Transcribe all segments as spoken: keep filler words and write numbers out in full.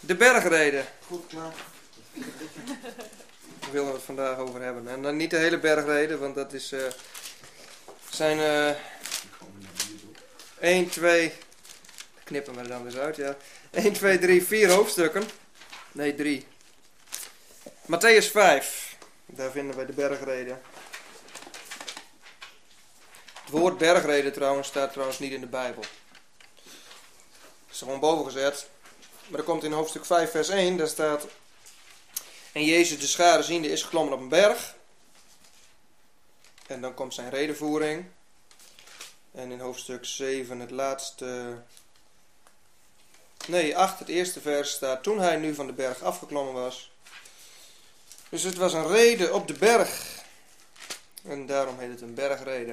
De bergreden. Goed klaar. Daar willen we het vandaag over hebben. En dan niet de hele bergreden, want dat is, uh, zijn uh, één, twee... Knippen we er dan eens uit, ja. één, twee, drie, vier hoofdstukken. Nee, drie. Mattheüs vijf. Daar vinden we de bergreden. Het woord bergreden trouwens staat trouwens niet in de Bijbel. Het is gewoon boven gezet. Maar er komt in hoofdstuk vijf vers één, daar staat... En Jezus de schare ziende is geklommen op een berg. En dan komt zijn redevoering. En in hoofdstuk zeven het laatste... Nee, acht het eerste vers staat... Toen hij nu van de berg afgeklommen was. Dus het was een rede op de berg. En daarom heet het een bergrede.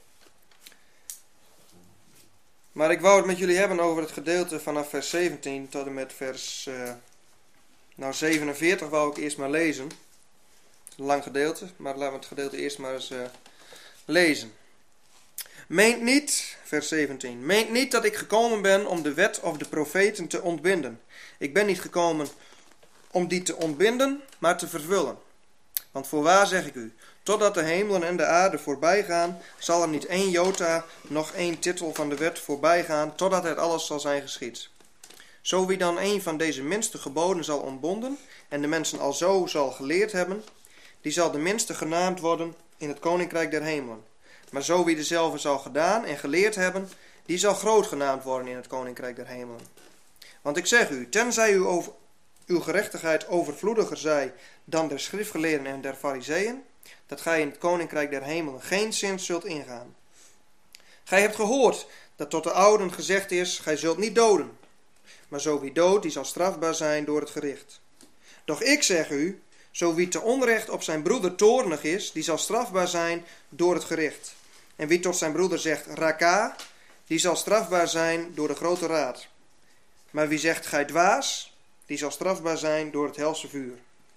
Maar ik wou het met jullie hebben over het gedeelte vanaf vers zeventien tot en met vers... Uh, nou, zevenenveertig wou ik eerst maar lezen. Een lang gedeelte, maar laten we het gedeelte eerst maar eens uh, lezen. Meent niet, vers zeventien, meent niet dat ik gekomen ben om de wet of de profeten te ontbinden. Ik ben niet gekomen om die te ontbinden, maar te vervullen. Want voorwaar zeg ik u, totdat de hemelen en de aarde voorbij gaan, zal er niet één jota, nog één titel van de wet voorbij gaan, totdat het alles zal zijn geschied. Zo wie dan een van deze minste geboden zal ontbonden, en de mensen al zo zal geleerd hebben, die zal de minste genaamd worden in het koninkrijk der hemelen. Maar zo wie dezelfde zal gedaan en geleerd hebben, die zal groot genaamd worden in het koninkrijk der hemelen. Want ik zeg u, tenzij u over, uw gerechtigheid overvloediger zij dan der schriftgeleerden en der farizeeën, dat gij in het koninkrijk der hemelen geen zin zult ingaan. Gij hebt gehoord dat tot de ouden gezegd is, gij zult niet doden. Maar zo wie doodt, die zal strafbaar zijn door het gericht. Doch ik zeg u, zo wie te onrecht op zijn broeder toornig is, die zal strafbaar zijn door het gericht. En wie tot zijn broeder zegt, raka, die zal strafbaar zijn door de grote raad. Maar wie zegt, gij dwaas, die zal strafbaar zijn door het helse vuur.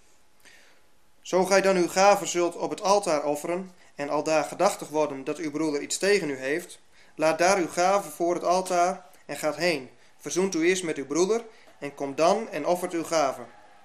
Zo gij dan uw gave zult op het altaar offeren, en aldaar gedachtig worden dat uw broeder iets tegen u heeft, laat daar uw gave voor het altaar en gaat heen. Verzoent u eerst met uw broeder en kom dan en offert uw gave.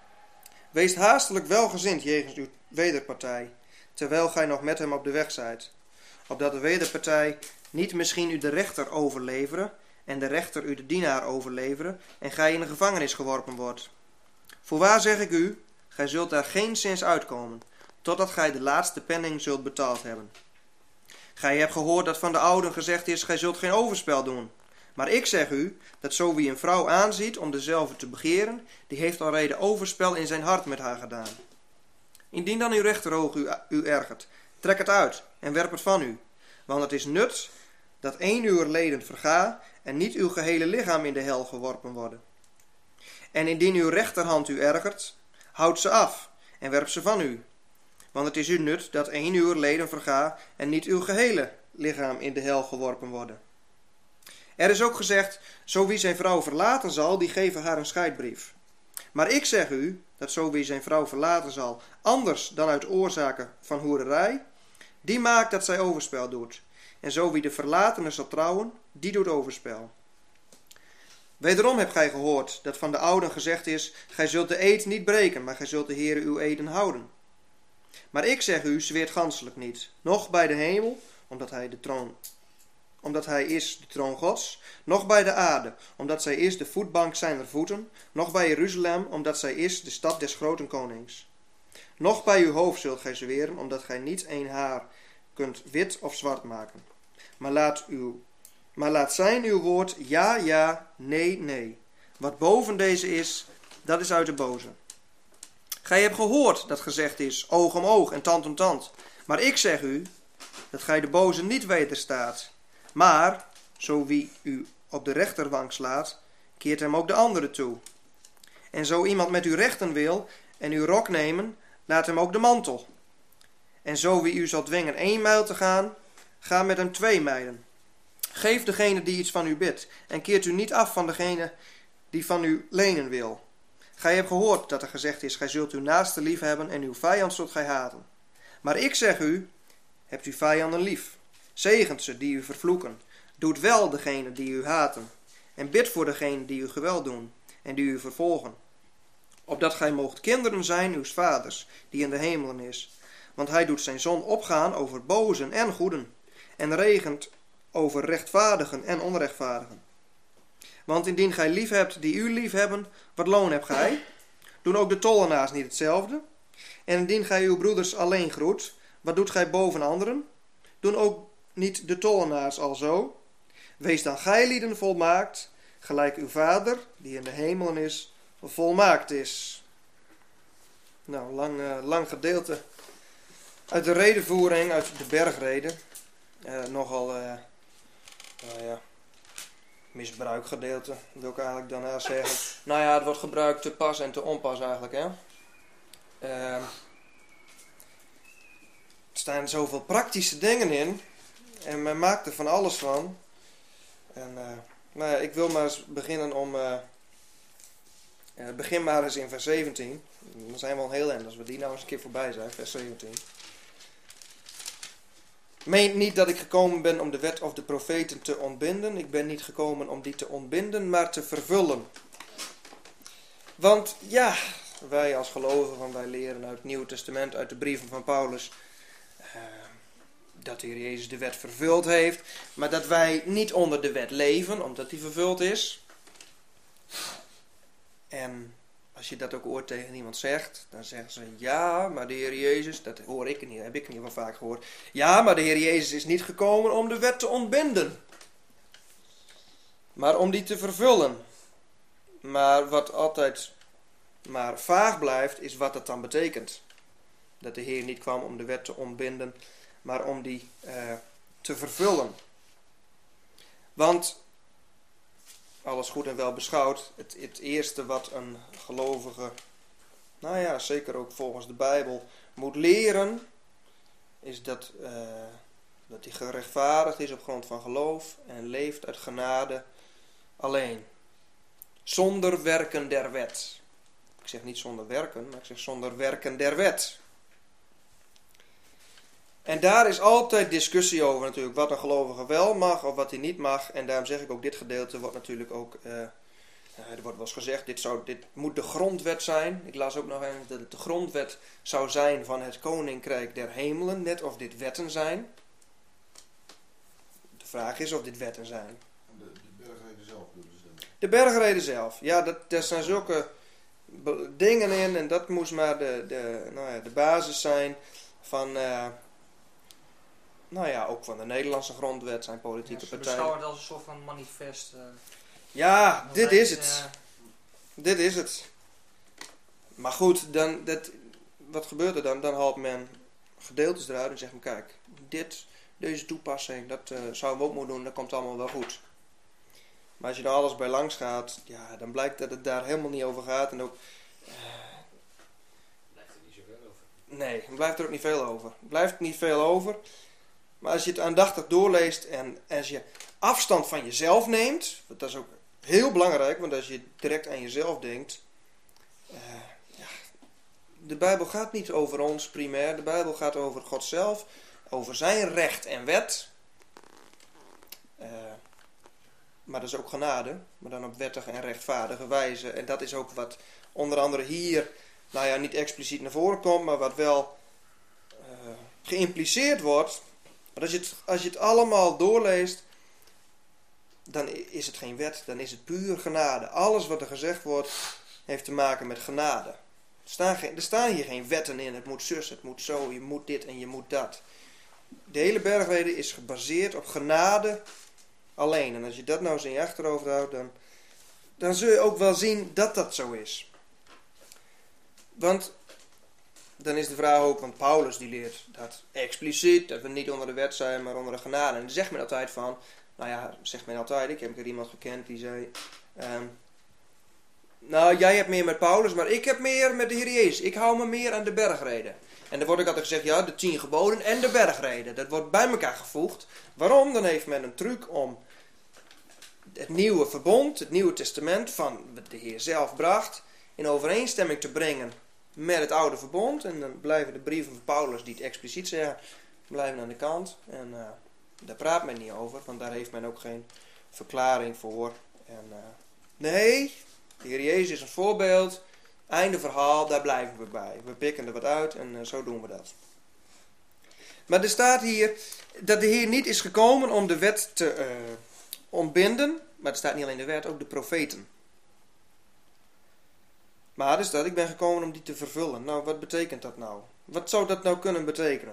Wees haastelijk welgezind jegens uw wederpartij, terwijl gij nog met hem op de weg zijt. Opdat de wederpartij niet misschien u de rechter overleveren en de rechter u de dienaar overleveren en gij in de gevangenis geworpen wordt. Voorwaar zeg ik u, gij zult daar geen zins uitkomen, totdat gij de laatste penning zult betaald hebben. Gij hebt gehoord dat van de ouden gezegd is, gij zult geen overspel doen. Maar ik zeg u, dat zo wie een vrouw aanziet om dezelfde te begeren, die heeft al reden overspel in zijn hart met haar gedaan. Indien dan uw rechteroog u, u ergert, trek het uit en werp het van u. Want het is nut dat één uur leden verga en niet uw gehele lichaam in de hel geworpen worden. En indien uw rechterhand u ergert, houd ze af en werp ze van u. Want het is u nut dat één uur leden verga en niet uw gehele lichaam in de hel geworpen worden. Er is ook gezegd, zo wie zijn vrouw verlaten zal, die geven haar een scheidbrief. Maar ik zeg u, dat zo wie zijn vrouw verlaten zal, anders dan uit oorzaken van hoererij, die maakt dat zij overspel doet. En zo wie de verlatene zal trouwen, die doet overspel. Wederom hebt gij gehoord dat van de ouden gezegd is, gij zult de eed niet breken, maar gij zult de Heere uw eden houden. Maar ik zeg u, zweert ganselijk niet, noch bij de hemel, omdat hij de troon omdat hij is de troon Gods, noch bij de aarde, omdat zij is de voetbank zijner voeten, noch bij Jeruzalem, omdat zij is de stad des groten konings. Noch bij uw hoofd zult gij zweren, omdat gij niet één haar kunt wit of zwart maken. Maar laat, uw, maar laat zijn uw woord ja, ja, nee, nee. Wat boven deze is, dat is uit de boze. Gij hebt gehoord dat gezegd is, oog om oog en tand om tand. Maar ik zeg u, dat gij de boze niet wederstaat. Maar, zo wie u op de rechterwang slaat, keert hem ook de andere toe. En zo iemand met u rechten wil en uw rok nemen, laat hem ook de mantel. En zo wie u zal dwingen één mijl te gaan, ga met hem twee mijlen. Geef degene die iets van u bidt, en keert u niet af van degene die van u lenen wil. Gij hebt gehoord dat er gezegd is, gij zult uw naaste lief hebben en uw vijand zult gij haten. Maar ik zeg u, hebt uw vijanden lief. Zegent ze die u vervloeken. Doet wel degene die u haten. En bid voor degene die u geweld doen en die u vervolgen. opdat gij moogt kinderen zijn uws vaders, die in de hemelen is. Want hij doet zijn zon opgaan over bozen en goeden, en regent over rechtvaardigen en onrechtvaardigen. Want indien gij lief hebt die u lief hebben, wat loon hebt gij? Doen ook de tollenaars niet hetzelfde? En indien gij uw broeders alleen groet, wat doet gij boven anderen? Doen ook niet de tollenaars alzo? Wees dan gij lieden volmaakt, gelijk uw vader, die in de hemelen is, volmaakt is. Nou, lang, uh, lang gedeelte uit de redevoering, uit de bergrede. Uh, nogal, uh, nou ja, misbruikgedeelte, wil ik eigenlijk daarna zeggen. Nou ja, het wordt gebruikt te pas en te onpas eigenlijk, hè. Uh, er staan zoveel praktische dingen in. En men maakt er van alles van. En uh, nou ja, ik wil maar eens beginnen om... Uh, uh, begin maar eens in vers zeventien. Dan zijn we al heel eind als we die nou eens een keer voorbij zijn, vers zeventien. Meent niet dat ik gekomen ben om de wet of de profeten te ontbinden. Ik ben niet gekomen om die te ontbinden, maar te vervullen. Want ja, wij als gelovigen, wij leren uit het Nieuwe Testament, uit de brieven van Paulus, uh, dat de Heer Jezus de wet vervuld heeft. Maar dat wij niet onder de wet leven, omdat die vervuld is. En als je dat ook ooit tegen iemand zegt, dan zeggen ze, ja, maar de Heer Jezus, dat hoor ik niet, heb ik niet wel vaak gehoord. Ja, maar de Heer Jezus is niet gekomen om de wet te ontbinden, maar om die te vervullen. Maar wat altijd maar vaag blijft, is wat dat dan betekent. Dat de Heer niet kwam om de wet te ontbinden, maar om die uh, te vervullen. Want, alles goed en wel beschouwd, het, het eerste wat een gelovige, nou ja, zeker ook volgens de Bijbel, moet leren, is dat, uh, dat hij gerechtvaardigd is op grond van geloof en leeft uit genade alleen. Zonder werken der wet. Ik zeg niet zonder werken, maar ik zeg zonder werken der wet. En daar is altijd discussie over natuurlijk, wat een gelovige wel mag of wat hij niet mag. En daarom zeg ik ook, dit gedeelte wordt natuurlijk ook, uh, uh, er wordt wel eens gezegd, dit, zou, dit moet de grondwet zijn. Ik las ook nog eens dat het de grondwet zou zijn van het koninkrijk der hemelen, net of dit wetten zijn. De vraag is of dit wetten zijn. De, de bergreden zelf bedoelen ze. De bergreden zelf, ja, dat, daar zijn zulke dingen in en dat moest maar de, de, nou ja, de basis zijn van... Uh, Nou ja, ook van de Nederlandse grondwet zijn politieke ja, ze partijen. beschouwen het als een soort van manifest. Uh, ja, dit is het. Uh, dit is het. Maar goed, dan, dat, wat gebeurt er dan? Dan haalt men gedeeltes eruit en zegt men, kijk, dit, deze toepassing, dat uh, zouden we ook moeten doen, dat komt allemaal wel goed. Maar als je er alles bij langs gaat, ja, dan blijkt dat het daar helemaal niet over gaat. En ook... Uh, blijft er niet zoveel over. Nee, er blijft er ook niet veel over. Er blijft niet veel over. Maar als je het aandachtig doorleest en als je afstand van jezelf neemt, dat is ook heel belangrijk, want als je direct aan jezelf denkt, uh, ja, de Bijbel gaat niet over ons primair, de Bijbel gaat over God zelf, over zijn recht en wet, uh, maar dat is ook genade, maar dan op wettige en rechtvaardige wijze. En dat is ook wat onder andere hier, nou ja, niet expliciet naar voren komt, maar wat wel uh, geïmpliceerd wordt. Maar als je, het, als je het allemaal doorleest, dan is het geen wet, dan is het puur genade. Alles wat er gezegd wordt, heeft te maken met genade. Er staan, geen, er staan hier geen wetten in, het moet zus, het moet zo, je moet dit en je moet dat. De hele bergrede is gebaseerd op genade alleen. En als je dat nou eens in je achterhoofd houdt, dan, dan zul je ook wel zien dat dat zo is. Want... Dan is de vraag ook, want Paulus die leert dat expliciet, dat we niet onder de wet zijn, maar onder de genade. En dan zegt men altijd van, nou ja, zegt men altijd, ik heb een keer iemand gekend die zei, um, nou jij hebt meer met Paulus, maar ik heb meer met de Heer Jezus. Ik hou me meer aan de bergrede. En dan wordt ook altijd gezegd, ja, de tien geboden en de bergrede. Dat wordt bij elkaar gevoegd. Waarom? Dan heeft men een truc om het nieuwe verbond, het nieuwe testament van wat de Heer zelf bracht, in overeenstemming te brengen met het oude verbond. En dan blijven de brieven van Paulus die het expliciet zeggen, blijven aan de kant. En uh, daar praat men niet over, want daar heeft men ook geen verklaring voor. En, uh, nee, de Heer Jezus is een voorbeeld. Einde verhaal, daar blijven we bij. We pikken er wat uit en uh, zo doen we dat. Maar er staat hier dat de Heer niet is gekomen om de wet te uh, ontbinden. Maar er staat niet alleen de wet, ook de profeten. Maar er staat, ik ben gekomen om die te vervullen. Nou, wat betekent dat nou? Wat zou dat nou kunnen betekenen?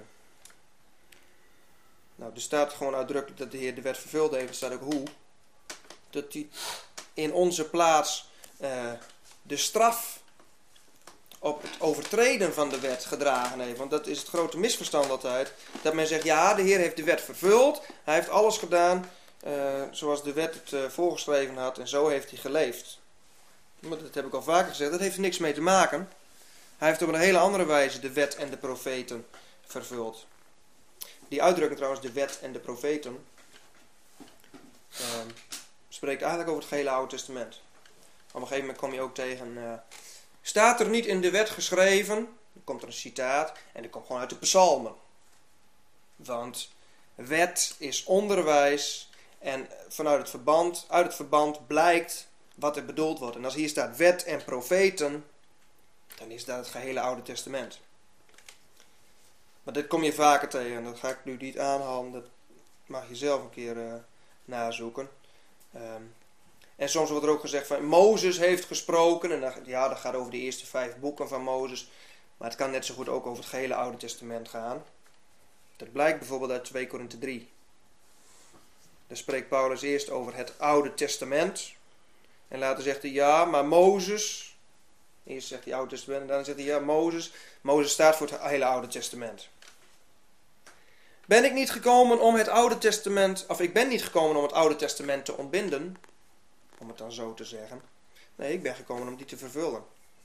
Nou, er staat gewoon uitdrukkelijk dat de Heer de wet vervuld heeft. Er staat ook hoe. Dat hij in onze plaats uh, de straf op het overtreden van de wet gedragen heeft. Want dat is het grote misverstand altijd. Dat men zegt, ja, de Heer heeft de wet vervuld. Hij heeft alles gedaan uh, zoals de wet het uh, voorgeschreven had. En zo heeft hij geleefd. Maar dat heb ik al vaker gezegd. Dat heeft er niks mee te maken. Hij heeft op een hele andere wijze de wet en de profeten vervuld. Die uitdrukking trouwens, de wet en de profeten, uh, spreekt eigenlijk over het gehele Oude Testament. Op een gegeven moment kom je ook tegen, uh, staat er niet in de wet geschreven, dan komt er een citaat en dat komt gewoon uit de psalmen. Want wet is onderwijs en vanuit het verband, uit het verband blijkt wat er bedoeld wordt. En als hier staat wet en profeten, dan is dat het gehele Oude Testament. Maar dit kom je vaker tegen. Dat ga ik nu niet aanhalen. Dat mag je zelf een keer uh, nazoeken. Um, en soms wordt er ook gezegd van Mozes heeft gesproken. En dan, ja, dat gaat over de eerste vijf boeken van Mozes. Maar het kan net zo goed ook over het gehele Oude Testament gaan. Dat blijkt bijvoorbeeld uit twee Korinthe drie. Daar spreekt Paulus eerst over het Oude Testament. En later zegt hij ja, maar Mozes. Eerst zegt hij Oude Testament en dan zegt hij ja, Mozes. Mozes staat voor het hele Oude Testament. Ben ik niet gekomen om het Oude Testament, of ik ben niet gekomen om het Oude Testament te ontbinden, om het dan zo te zeggen. Nee, ik ben gekomen om die te vervullen.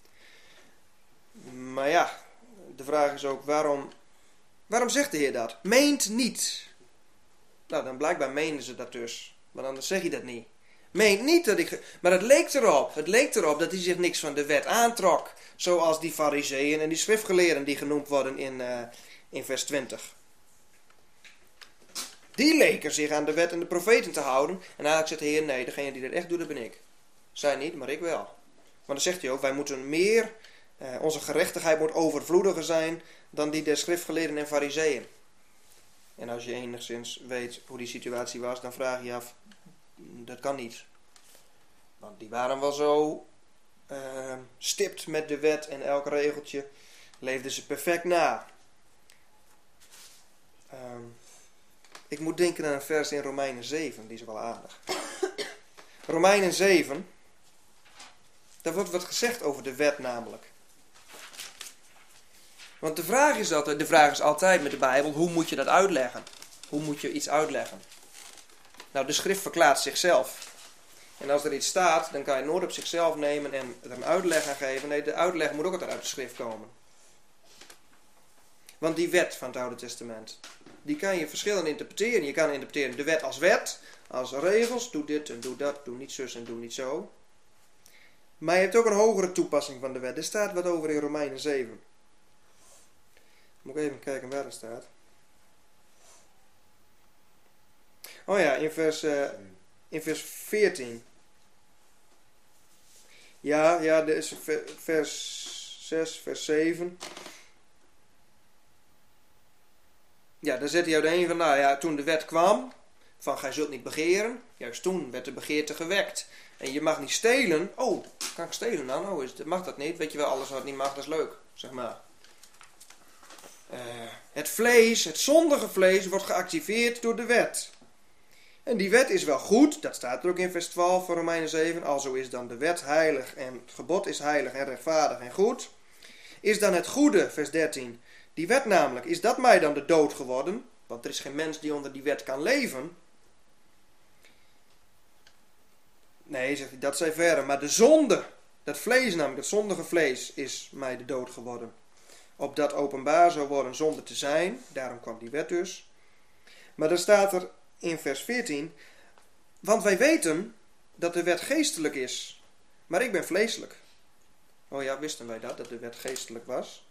Maar ja, de vraag is ook, waarom, waarom zegt de Heer dat? Meent niet. Nou, dan blijkbaar meenden ze dat dus. Maar anders zeg je dat niet. Meent niet dat ik... Maar het leek erop. Het leek erop dat hij zich niks van de wet aantrok. Zoals die fariseeën en die schriftgeleerden die genoemd worden in, uh, in vers twintig. Die leken zich aan de wet en de profeten te houden. En eigenlijk zegt de Heer, nee, degene die dat echt doet, dat ben ik. Zij niet, maar ik wel. Want dan zegt hij ook, wij moeten meer... Uh, onze gerechtigheid moet overvloediger zijn dan die der schriftgeleerden en fariseeën. En als je enigszins weet hoe die situatie was, dan vraag je je af, dat kan niet. Want die waren wel zo uh, stipt met de wet en elk regeltje leefden ze perfect na. Um, ik moet denken aan een vers in Romeinen zeven, die is wel aardig. Romeinen zeven, daar wordt wat gezegd over de wet namelijk. Want de vraag is altijd, de vraag is altijd met de Bijbel, hoe moet je dat uitleggen? Hoe moet je iets uitleggen? Nou, de schrift verklaart zichzelf. En als er iets staat, dan kan je het nooit op zichzelf nemen en er een uitleg aan geven. Nee, de uitleg moet ook altijd uit de schrift komen. Want die wet van het Oude Testament, die kan je verschillend interpreteren. Je kan interpreteren de wet als wet, als regels. Doe dit en doe dat, doe niet zus en doe niet zo. Maar je hebt ook een hogere toepassing van de wet. Er staat wat over in Romeinen zeven. Moet ik even kijken waar dat staat. Oh ja, in vers, uh, in vers veertien. Ja, ja, dit is vers zes, vers zeven. Ja, dan zet hij uiteen van, nou ja, toen de wet kwam, van gij zult niet begeren, juist toen werd de begeerte gewekt. En je mag niet stelen. Oh, kan ik stelen dan? Oh, is het, mag dat niet? Weet je wel, alles wat niet mag, dat is leuk, zeg maar. Uh, het vlees, het zondige vlees, wordt geactiveerd door de wet. En die wet is wel goed, dat staat er ook in vers twaalf van Romeinen zeven. Alzo is dan de wet heilig en het gebod is heilig en rechtvaardig en goed. Is dan het goede, vers dertien, die wet namelijk, is dat mij dan de dood geworden? Want er is geen mens die onder die wet kan leven. Nee, zegt hij, dat zij verre. Maar de zonde, dat vlees namelijk, dat zondige vlees, is mij de dood geworden. Opdat openbaar zou worden zonder te zijn. Daarom kwam die wet dus. Maar dan staat er in vers veertien. Want wij weten dat de wet geestelijk is. Maar ik ben vleeselijk. Oh ja, wisten wij dat, dat de wet geestelijk was?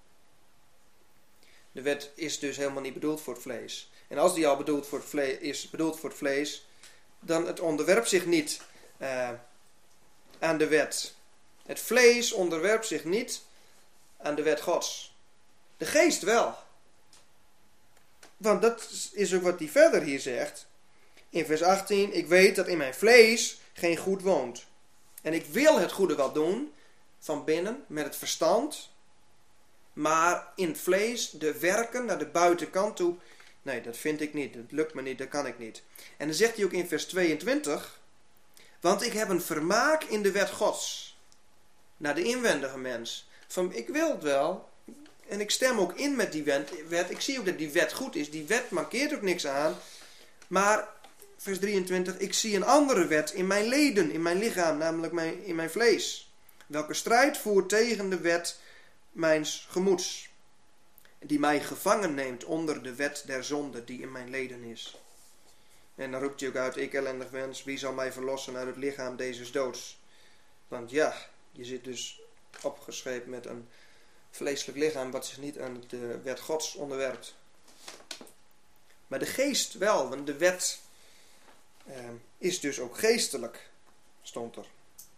De wet is dus helemaal niet bedoeld voor het vlees. En als die al bedoeld voor het vlees, is bedoeld voor het vlees, dan het onderwerpt zich niet uh, aan de wet. Het vlees onderwerpt zich niet aan de wet Gods. De geest wel. Want dat is ook wat hij verder hier zegt. In vers achttien. Ik weet dat in mijn vlees geen goed woont. En ik wil het goede wel doen. Van binnen. Met het verstand. Maar in het vlees. De werken naar de buitenkant toe. Nee, dat vind ik niet. Dat lukt me niet. Dat kan ik niet. En dan zegt hij ook in vers tweeëntwintig. Want ik heb een vermaak in de wet Gods. Naar de inwendige mens. Van ik wil het wel. En ik stem ook in met die wet. Ik zie ook dat die wet goed is. Die wet mankeert ook niks aan. Maar, vers drieëntwintig. Ik zie een andere wet in mijn leden. In mijn lichaam. Namelijk mijn, in mijn vlees. Welke strijd voert tegen de wet mijns gemoeds. Die mij gevangen neemt onder de wet der zonde die in mijn leden is. En dan roept hij ook uit. Ik ellendig mens. Wie zal mij verlossen uit het lichaam deze doods? Want ja. Je zit dus opgeschreven met een vleeselijk lichaam wat zich niet aan de wet Gods onderwerpt. Maar de geest wel, want de wet eh, is dus ook geestelijk, stond er.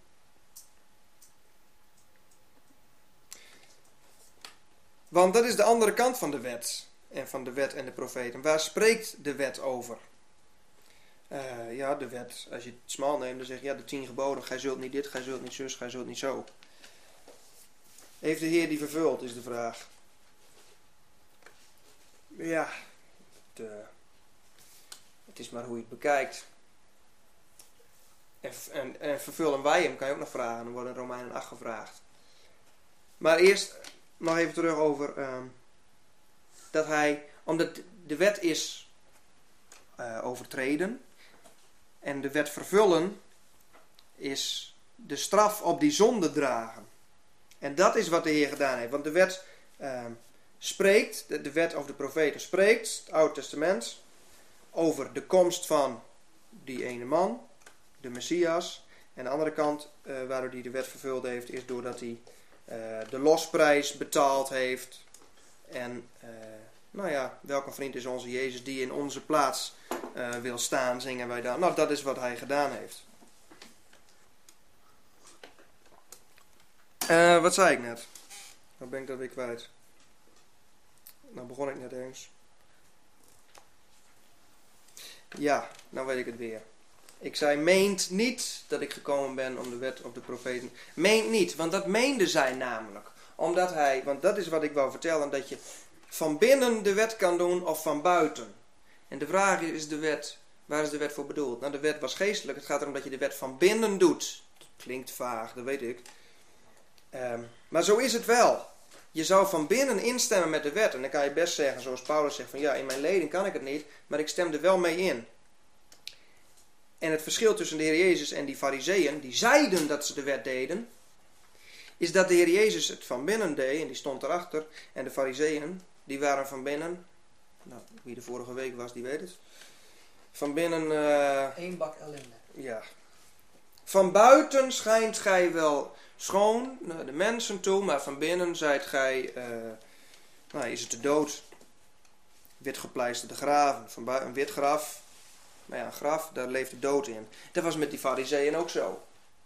Want dat is de andere kant van de wet. En van de wet en de profeten. Waar spreekt de wet over? Uh, ja, de wet. Als je het smal neemt, dan zeg je ja, de tien geboden. Gij zult niet dit, gij zult niet zus, gij zult niet zo. Heeft de Heer die vervuld, is de vraag. Ja, het, uh, het is maar hoe je het bekijkt. En, en, en vervullen wij hem, kan je ook nog vragen. Dan wordt in Romeinen acht gevraagd. Maar eerst nog even terug over uh, dat hij, omdat de wet is uh, overtreden. En de wet vervullen is de straf op die zonde dragen. En dat is wat de Heer gedaan heeft. Want de wet uh, spreekt, de, de wet of de profeten spreekt, het Oude Testament, over de komst van die ene man, de Messias. En de andere kant, uh, waardoor hij de wet vervuld heeft, is doordat hij uh, de losprijs betaald heeft. En, uh, nou ja, welke vriend is onze Jezus die in onze plaats uh, wil staan, zingen wij dan. Nou, dat is wat hij gedaan heeft. Uh, wat zei ik net? Nou ben ik dat weer kwijt. Nou begon ik net eens. Ja, nou weet ik het weer. Ik zei, meent niet dat ik gekomen ben om de wet op de profeten. Meent niet, want dat meende zij namelijk. Omdat hij, want dat is wat ik wou vertellen, dat je van binnen de wet kan doen of van buiten. En de vraag is, is de wet, waar is de wet voor bedoeld? Nou, de wet was geestelijk. Het gaat erom dat je de wet van binnen doet. Dat klinkt vaag, dat weet ik. Um, maar zo is het wel. Je zou van binnen instemmen met de wet. En dan kan je best zeggen, zoals Paulus zegt, van ja, in mijn leden kan ik het niet, maar ik stem er wel mee in. En het verschil tussen de Heer Jezus en die farizeeën, die zeiden dat ze de wet deden, is dat de Heer Jezus het van binnen deed, en die stond erachter. En de farizeeën, die waren van binnen, nou, wie de vorige week was, die weet het. Van binnen... Uh, Eén bak ellende. Ja. Van buiten schijnt gij wel schoon naar de mensen toe, maar van binnen zijt gij, uh, nou, is het de dood. Witgepleisterde graven. Van buiten, een wit graf. Maar ja, een graf, daar leeft de dood in. Dat was met die farizeeën ook zo.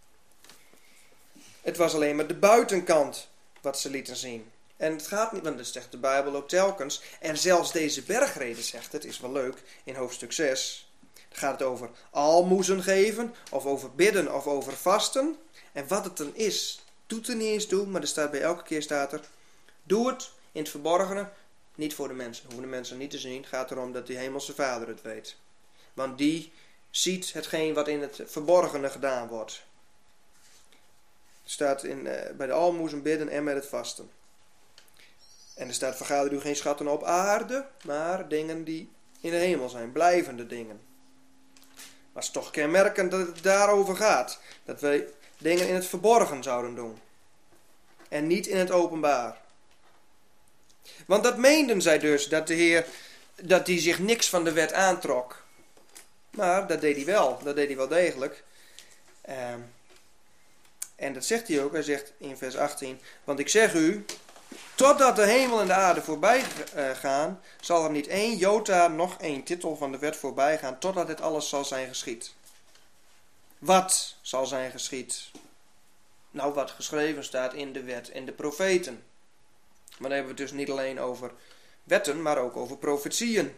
Het was alleen maar de buitenkant wat ze lieten zien. En het gaat niet, want dat zegt de Bijbel ook telkens. En zelfs deze bergrede zegt het, is wel leuk, in hoofdstuk zes. Dan gaat het over almoezen geven, of over bidden, of over vasten. En wat het dan is, doet er niet eens toe, maar er staat bij elke keer staat er, doe het in het verborgene, niet voor de mensen. Hoeven de mensen niet te zien, het gaat erom dat die hemelse Vader het weet. Want die ziet hetgeen wat in het verborgene gedaan wordt. Het staat in, uh, bij de almoezen bidden en met het vasten. En er staat, vergader u geen schatten op aarde, maar dingen die in de hemel zijn, blijvende dingen. Maar het is toch kenmerkend dat het daarover gaat. Dat wij dingen in het verborgen zouden doen. En niet in het openbaar. Want dat meenden zij dus, dat de Heer, dat hij zich niks van de wet aantrok. Maar dat deed hij wel, dat deed hij wel degelijk. Uh, en dat zegt hij ook, hij zegt in vers achttien, want ik zeg u, totdat de hemel en de aarde voorbij uh, gaan, zal er niet één jota, nog één titel van de wet voorbij gaan, totdat dit alles zal zijn geschied. Wat zal zijn geschied? nou wat geschreven staat in de wet en de profeten. Maar dan hebben we het dus niet alleen over wetten, maar ook over profetieën.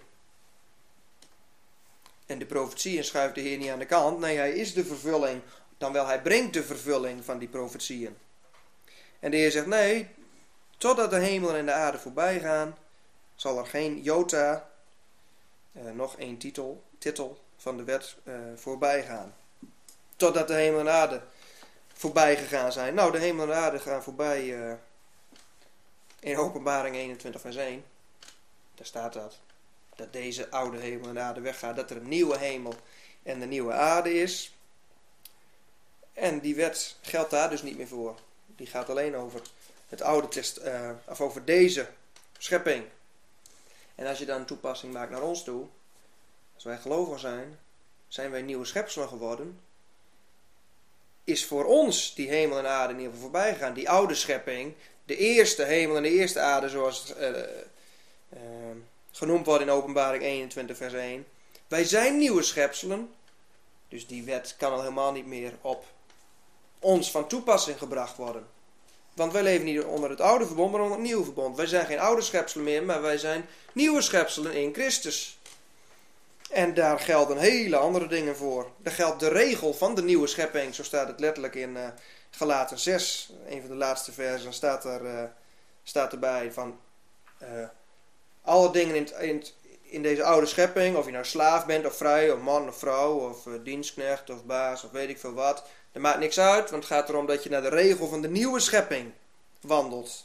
En de profetieën schuift de Heer niet aan de kant. Nee, hij is de vervulling. Dan wel, hij brengt de vervulling van die profetieën. En de Heer zegt, nee, totdat de hemel en de aarde voorbij gaan, zal er geen jota, eh, nog één titel, titel van de wet eh, voorbij gaan. Totdat de hemel en de aarde voorbij gegaan zijn. Nou, de hemel en de aarde gaan voorbij uh, in Openbaring eenentwintig vers één. Daar staat dat. Dat deze oude hemel en de aarde weggaat. Dat er een nieuwe hemel en een nieuwe aarde is. En die wet geldt daar dus niet meer voor. Die gaat alleen over het oude test, uh, of over deze schepping. En als je dan een toepassing maakt naar ons toe. Als wij gelovig zijn, zijn wij nieuwe schepselen geworden. Is voor ons die hemel en aarde in ieder geval voorbij gegaan. Die oude schepping, de eerste hemel en de eerste aarde, zoals het uh, uh, genoemd wordt in Openbaring eenentwintig vers één. Wij zijn nieuwe schepselen, dus die wet kan al helemaal niet meer op ons van toepassing gebracht worden. Want wij leven niet onder het oude verbond, maar onder het nieuwe verbond. Wij zijn geen oude schepselen meer, maar wij zijn nieuwe schepselen in Christus. En daar gelden hele andere dingen voor. Daar geldt de regel van de nieuwe schepping. Zo staat het letterlijk in uh, Galaten zes. Een van de laatste versen staat, er, uh, staat erbij van... Uh, alle dingen in, in, in deze oude schepping. Of je nou slaaf bent of vrij. Of man of vrouw. Of uh, dienstknecht of baas. Of weet ik veel wat. Dat maakt niks uit. Want het gaat erom dat je naar de regel van de nieuwe schepping wandelt.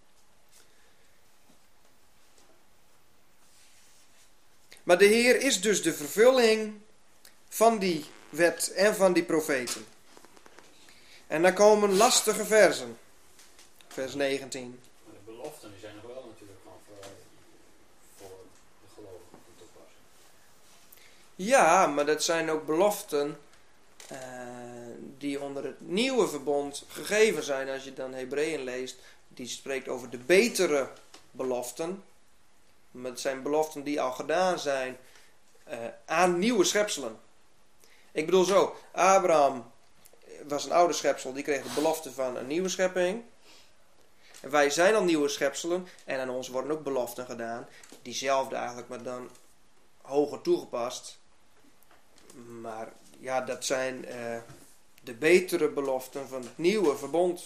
Maar de Heer is dus de vervulling van die wet en van die profeten. En daar komen lastige versen. Vers negentien. Maar de beloften die zijn nog wel natuurlijk gewoon voor, voor de gelovigen te toepassen. Ja, maar dat zijn ook beloften uh, die onder het nieuwe verbond gegeven zijn. Als je dan Hebreeën leest, die spreekt over de betere beloften. Maar het zijn beloften die al gedaan zijn uh, aan nieuwe schepselen. Ik bedoel zo, Abraham was een oude schepsel, die kreeg de belofte van een nieuwe schepping. En wij zijn al nieuwe schepselen en aan ons worden ook beloften gedaan. Diezelfde eigenlijk, maar dan hoger toegepast. Maar ja, dat zijn uh, de betere beloften van het nieuwe verbond.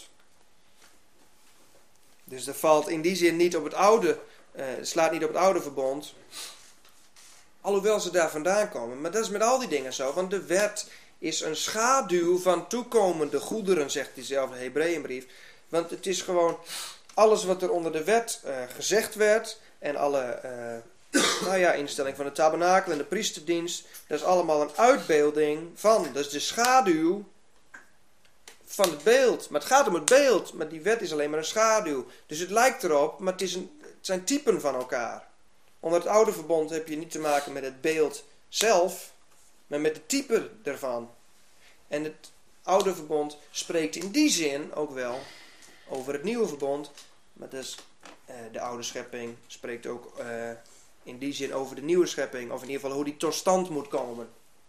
Dus dat valt in die zin niet op het oude, uh, slaat niet op het oude verbond. Alhoewel ze daar vandaan komen. Maar dat is met al die dingen zo. Want de wet is een schaduw van toekomende goederen, zegt diezelfde Hebreeënbrief. Want het is gewoon alles wat er onder de wet uh, gezegd werd. En alle uh, nou ja, instelling van de tabernakel en de priesterdienst. Dat is allemaal een uitbeelding van. Dat is de schaduw van het beeld. Maar het gaat om het beeld. Maar die wet is alleen maar een schaduw. Dus het lijkt erop, maar het, is een, het zijn typen van elkaar. Onder het oude verbond heb je niet te maken met het beeld zelf, maar met de type ervan. En het oude verbond spreekt in die zin ook wel over het nieuwe verbond. Maar dus uh, de oude schepping spreekt ook uh, in die zin over de nieuwe schepping. Of in ieder geval hoe die tot stand moet komen.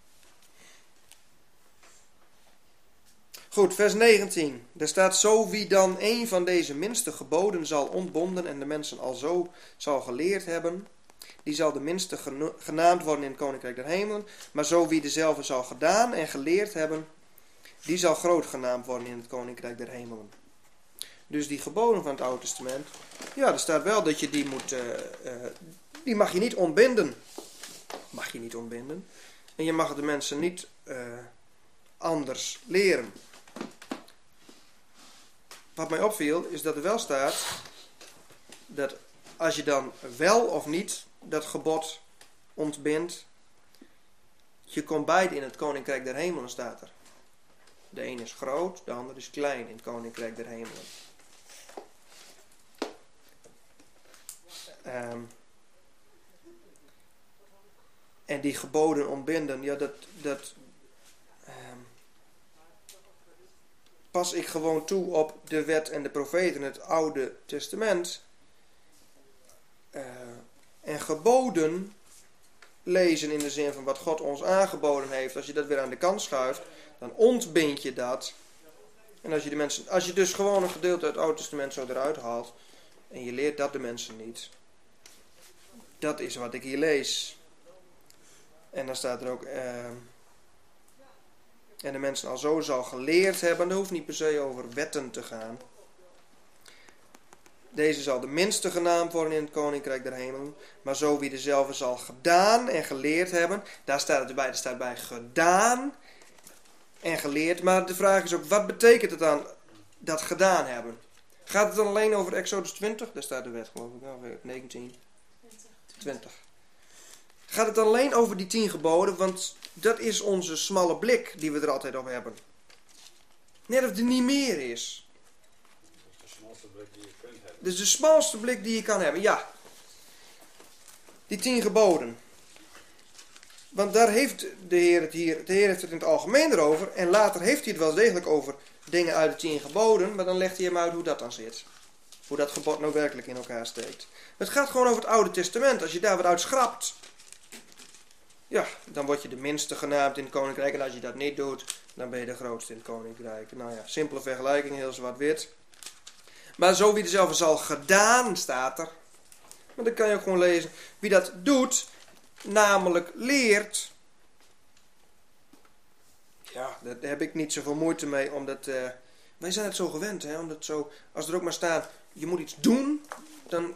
Goed, vers negentien. Daar staat: zo wie dan een van deze minste geboden zal ontbonden en de mensen al zo zal geleerd hebben, die zal de minste genaamd worden in het koninkrijk der hemelen. Maar zo wie dezelfde zal gedaan en geleerd hebben, die zal groot genaamd worden in het koninkrijk der hemelen. Dus die geboden van het Oude Testament, ja, er staat wel dat je die moet, uh, uh, die mag je niet ontbinden. Mag je niet ontbinden. En je mag de mensen niet uh, anders leren. Wat mij opviel, is dat er wel staat dat als je dan wel of niet dat gebod ontbindt, je komt beide in het koninkrijk der hemelen, staat er. De een is groot, de ander is klein in het koninkrijk der hemelen. Um, en die geboden ontbinden, ja, dat, dat um, pas ik gewoon toe op de wet en de profeten, het Oude Testament. Uh, en geboden lezen in de zin van wat God ons aangeboden heeft. Als je dat weer aan de kant schuift, dan ontbind je dat En als je, de mensen, als je dus gewoon een gedeelte uit het Oude Testament zo eruit haalt en je leert dat de mensen niet. Dat is wat ik hier lees. En dan staat er ook... Uh, en de mensen al zo zal geleerd hebben. Dat hoeft niet per se over wetten te gaan. Deze zal de minste genaamd worden in het Koninkrijk der Hemelen. Maar zo wie dezelfde zal gedaan en geleerd hebben. Daar staat het erbij. Er staat bij gedaan en geleerd. Maar de vraag is ook, wat betekent het dan dat gedaan hebben? Gaat het dan alleen over Exodus twintig? Daar staat de wet geloof ik. Nou, negentien. twintig. Gaat het dan alleen over die tien geboden? Want dat is onze smalle blik die we er altijd op hebben. Net of er niet meer is. Dat is de smalste blik die je kunt hebben. Dus de smalste blik die je kan hebben, ja. Die tien geboden. Want daar heeft de Heer het hier, de Heer heeft het in het algemeen erover. En later heeft hij het wel degelijk over dingen uit de tien geboden. Maar dan legt hij hem uit hoe dat dan zit. Hoe dat gebod nou werkelijk in elkaar steekt. Het gaat gewoon over het Oude Testament. Als je daar wat uit schrapt. Ja, dan word je de minste genaamd in het Koninkrijk. En als je dat niet doet, dan ben je de grootste in het Koninkrijk. Nou ja, simpele vergelijking, heel zwart-wit. Maar zo wie dezelfde zal gedaan, staat er. Maar dan kan je ook gewoon lezen. Wie dat doet, namelijk leert. Ja, daar heb ik niet zoveel moeite mee. Omdat, uh, wij zijn het zo gewend. Hè, omdat zo, als er ook maar staat, je moet iets doen. Dan...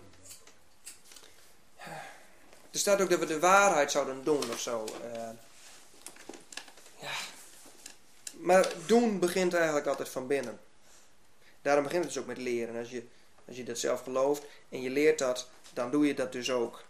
Er staat ook dat we de waarheid zouden doen of zo. Uh, ja. Maar doen begint eigenlijk altijd van binnen. Daarom begint het dus ook met leren. Als je, als je dat zelf gelooft en je leert dat, dan doe je dat dus ook.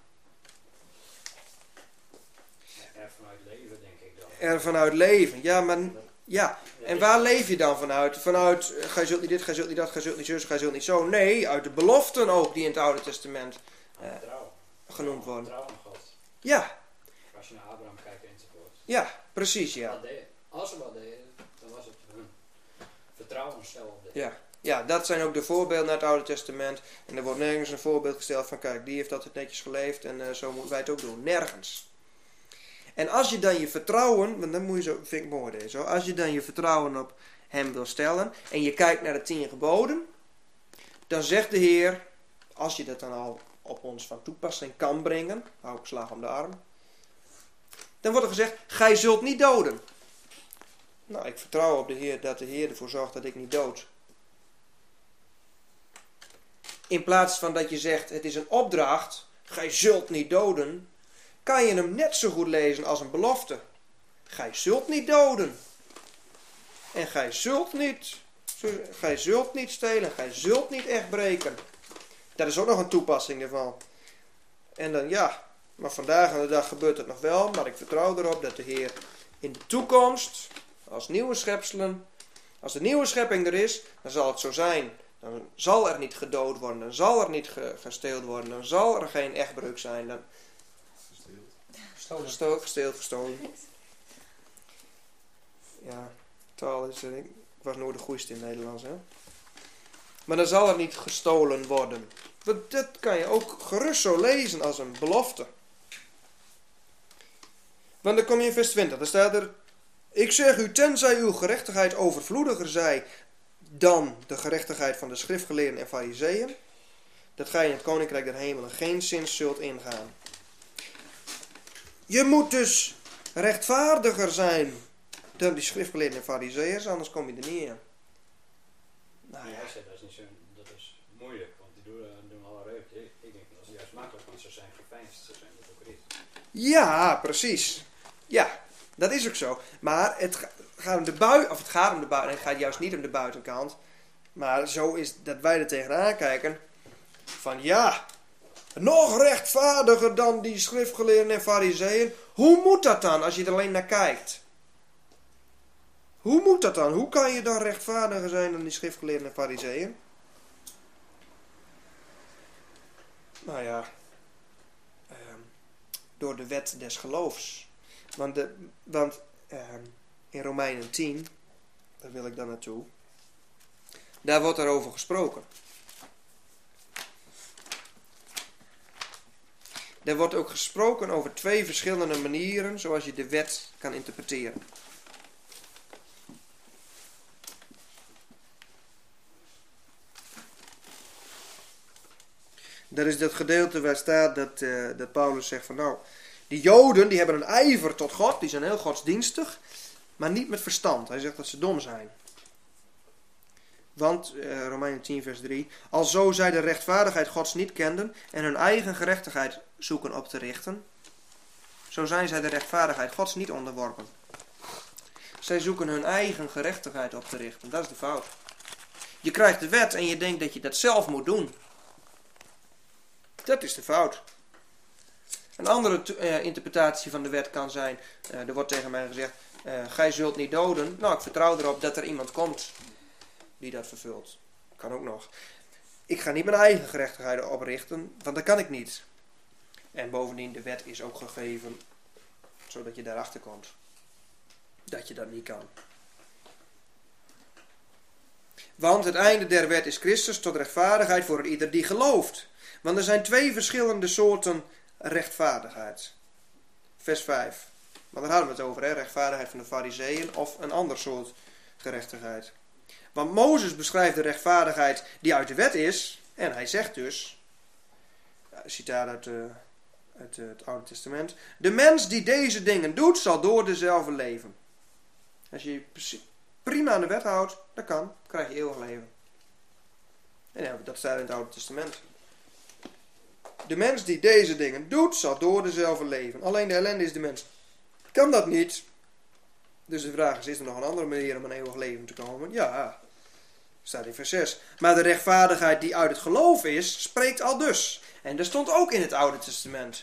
Er vanuit leven, denk ik dan. Er vanuit leven, ja, maar... Ja, en waar leef je dan vanuit? Vanuit, uh, gij zult niet dit, gij zult niet dat, gij zult niet zus, gij zult niet zo. Nee, uit de beloften ook die in het Oude Testament uh, genoemd worden. Vertrouwen op God. Ja. Als je naar Abraham kijkt enzovoort. Ja, precies, ja. Dat deed, als ze wat deden, dan was het hun vertrouwen stel op dit. Ja. Ja, dat zijn ook de voorbeelden uit het Oude Testament. En er wordt nergens een voorbeeld gesteld van, kijk, die heeft altijd netjes geleefd en uh, zo moeten wij het ook doen. Nergens. En als je dan je vertrouwen, want dan moet je zo, vind ik mooi deze, als je dan je vertrouwen op hem wil stellen en je kijkt naar de tien geboden, dan zegt de Heer, als je dat dan al op ons van toepassing kan brengen, hou ik slag om de arm, dan wordt er gezegd, gij zult niet doden. Nou, ik vertrouw op de Heer dat de Heer ervoor zorgt dat ik niet dood. In plaats van dat je zegt, het is een opdracht, gij zult niet doden, kan je hem net zo goed lezen als een belofte. Gij zult niet doden. En gij zult niet, gij zult niet stelen, gij zult niet echt breken. Dat is ook nog een toepassing ervan. En dan ja, maar vandaag aan de dag gebeurt het nog wel, maar ik vertrouw erop dat de Heer in de toekomst, als nieuwe schepselen, als de nieuwe schepping er is, dan zal het zo zijn. Dan zal er niet gedood worden, dan zal er niet ge- gesteeld worden, dan zal er geen echtbreuk zijn. Dan... Gestolen. Gestolen, gesteeld, gestolen. Ja, taal is, ik was nooit de goeiste in het Nederlands, hè. Maar dan zal er niet gestolen worden. Want dat kan je ook gerust zo lezen als een belofte. Want dan kom je in vers twintig, daar staat er, ik zeg u, tenzij uw gerechtigheid overvloediger zij dan de gerechtigheid van de schriftgeleerden en farizeeën, dat gij in het koninkrijk der hemelen geen zins zult ingaan. Je moet dus rechtvaardiger zijn dan die schriftgeleerden en farizeeërs, anders kom je er niet in. Nou Ja, ja. hij zei, dat is niet zo, dat is moeilijk, want die doen, doen alle reukje. Ik, ik denk dat is juist makkelijk, want ze zijn geveinsd, ze zijn hypocriet. Ja, precies. Ja, dat is ook zo. Maar het ga- gaat om de bui, of het gaat om de buitenkant, het gaat juist niet om de buitenkant. Maar zo is dat wij er tegenaan kijken. Van ja, nog rechtvaardiger dan die schriftgeleerden en farizeeën. Hoe moet dat dan als je er alleen naar kijkt? Hoe moet dat dan? Hoe kan je dan rechtvaardiger zijn dan die schriftgeleerden en farizeeën? Nou ja, eh, door de wet des geloofs. Want, de, want eh, in Romeinen tien, daar wil ik dan naartoe, daar wordt erover gesproken. Er wordt ook gesproken over twee verschillende manieren zoals je de wet kan interpreteren. Dat is dat gedeelte waar staat dat, uh, dat Paulus zegt van nou, die Joden die hebben een ijver tot God, die zijn heel godsdienstig, maar niet met verstand. Hij zegt dat ze dom zijn. Want, uh, Romeinen tien vers drie, alzo zij de rechtvaardigheid Gods niet kenden en hun eigen gerechtigheid zoeken op te richten, zo zijn zij de rechtvaardigheid Gods niet onderworpen. Zij zoeken hun eigen gerechtigheid op te richten. Dat is de fout. Je krijgt de wet en je denkt dat je dat zelf moet doen. Dat is de fout. Een andere uh, interpretatie van de wet kan zijn, uh, er wordt tegen mij gezegd, uh, gij zult niet doden. Nou, ik vertrouw erop dat er iemand komt die dat vervult. Kan ook nog. Ik ga niet mijn eigen gerechtigheid oprichten, want dat kan ik niet. En bovendien, de wet is ook gegeven, zodat je daarachter komt. Dat je dat niet kan. Want het einde der wet is Christus tot rechtvaardigheid voor ieder die gelooft. Want er zijn twee verschillende soorten rechtvaardigheid. Vers vijf. Want daar hadden we het over, hè? Rechtvaardigheid van de Farizeeën of een ander soort gerechtigheid. Want Mozes beschrijft de rechtvaardigheid die uit de wet is. En hij zegt dus, citaat uit, uh, uit uh, het Oude Testament, de mens die deze dingen doet, zal door dezelfde leven. Als je je prima aan de wet houdt, dat kan, dan krijg je eeuwig leven. En ja, dat staat in het Oude Testament. De mens die deze dingen doet, zal door dezelfde leven. Alleen de ellende is de mens. Kan dat niet. Dus de vraag is, is er nog een andere manier om een eeuwig leven te komen? Ja, staat in vers zes. Maar de rechtvaardigheid die uit het geloof is, spreekt al dus. En dat stond ook in het Oude Testament.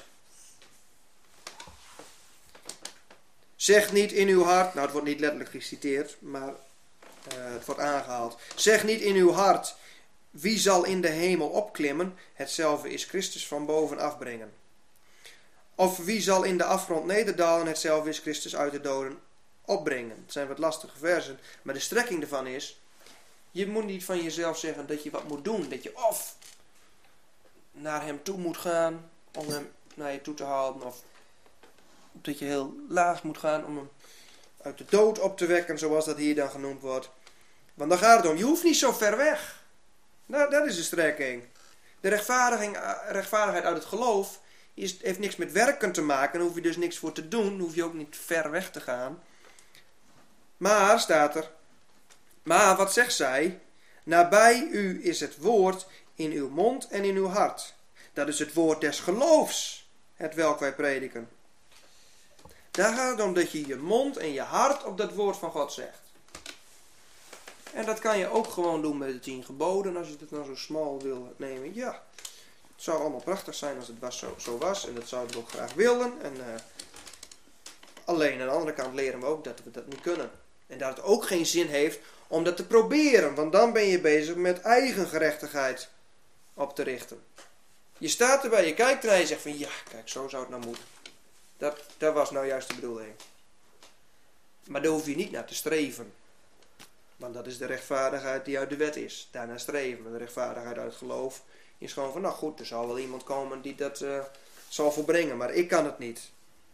Zeg niet in uw hart, nou het wordt niet letterlijk geciteerd, maar uh, het wordt aangehaald. Zeg niet in uw hart, wie zal in de hemel opklimmen? Hetzelfde is Christus van boven afbrengen. Of wie zal in de afgrond nederdalen? Hetzelfde is Christus uit de doden opbrengen. Het zijn wat lastige versen, maar de strekking ervan is, je moet niet van jezelf zeggen dat je wat moet doen. Dat je of naar hem toe moet gaan om hem naar je toe te halen, of dat je heel laag moet gaan om hem uit de dood op te wekken, zoals dat hier dan genoemd wordt. Want dan gaat het om, je hoeft niet zo ver weg. Nou, dat is de strekking. De rechtvaardiging, rechtvaardigheid uit het geloof is, heeft niks met werken te maken. Daar hoef je dus niks voor te doen. Dan hoef je ook niet ver weg te gaan. Maar, staat er, maar wat zegt zij? Nabij u is het woord in uw mond en in uw hart. Dat is het woord des geloofs, het welk wij prediken. Daar gaat het om dat je je mond en je hart op dat woord van God zegt. En dat kan je ook gewoon doen met de tien geboden, als je het nou zo smal wil nemen. Ja, het zou allemaal prachtig zijn als het was zo, zo was. En dat zouden we ook graag willen. En, uh, alleen aan de andere kant leren we ook dat we dat niet kunnen. En dat het ook geen zin heeft om dat te proberen. Want dan ben je bezig met eigen gerechtigheid op te richten. Je staat erbij, je kijkt ernaar en je zegt van ja, kijk, zo zou het nou moeten. Dat, dat was nou juist de bedoeling. Maar daar hoef je niet naar te streven. Want dat is de rechtvaardigheid die uit de wet is. Daarna streven. Maar de rechtvaardigheid uit het geloof is gewoon van, nou goed, er zal wel iemand komen die dat uh, zal volbrengen. Maar ik kan het niet.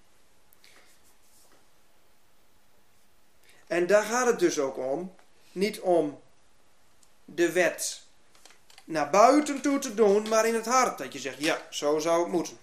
En daar gaat het dus ook om. Niet om de wet naar buiten toe te doen, maar in het hart. Dat je zegt, ja, zo zou het moeten.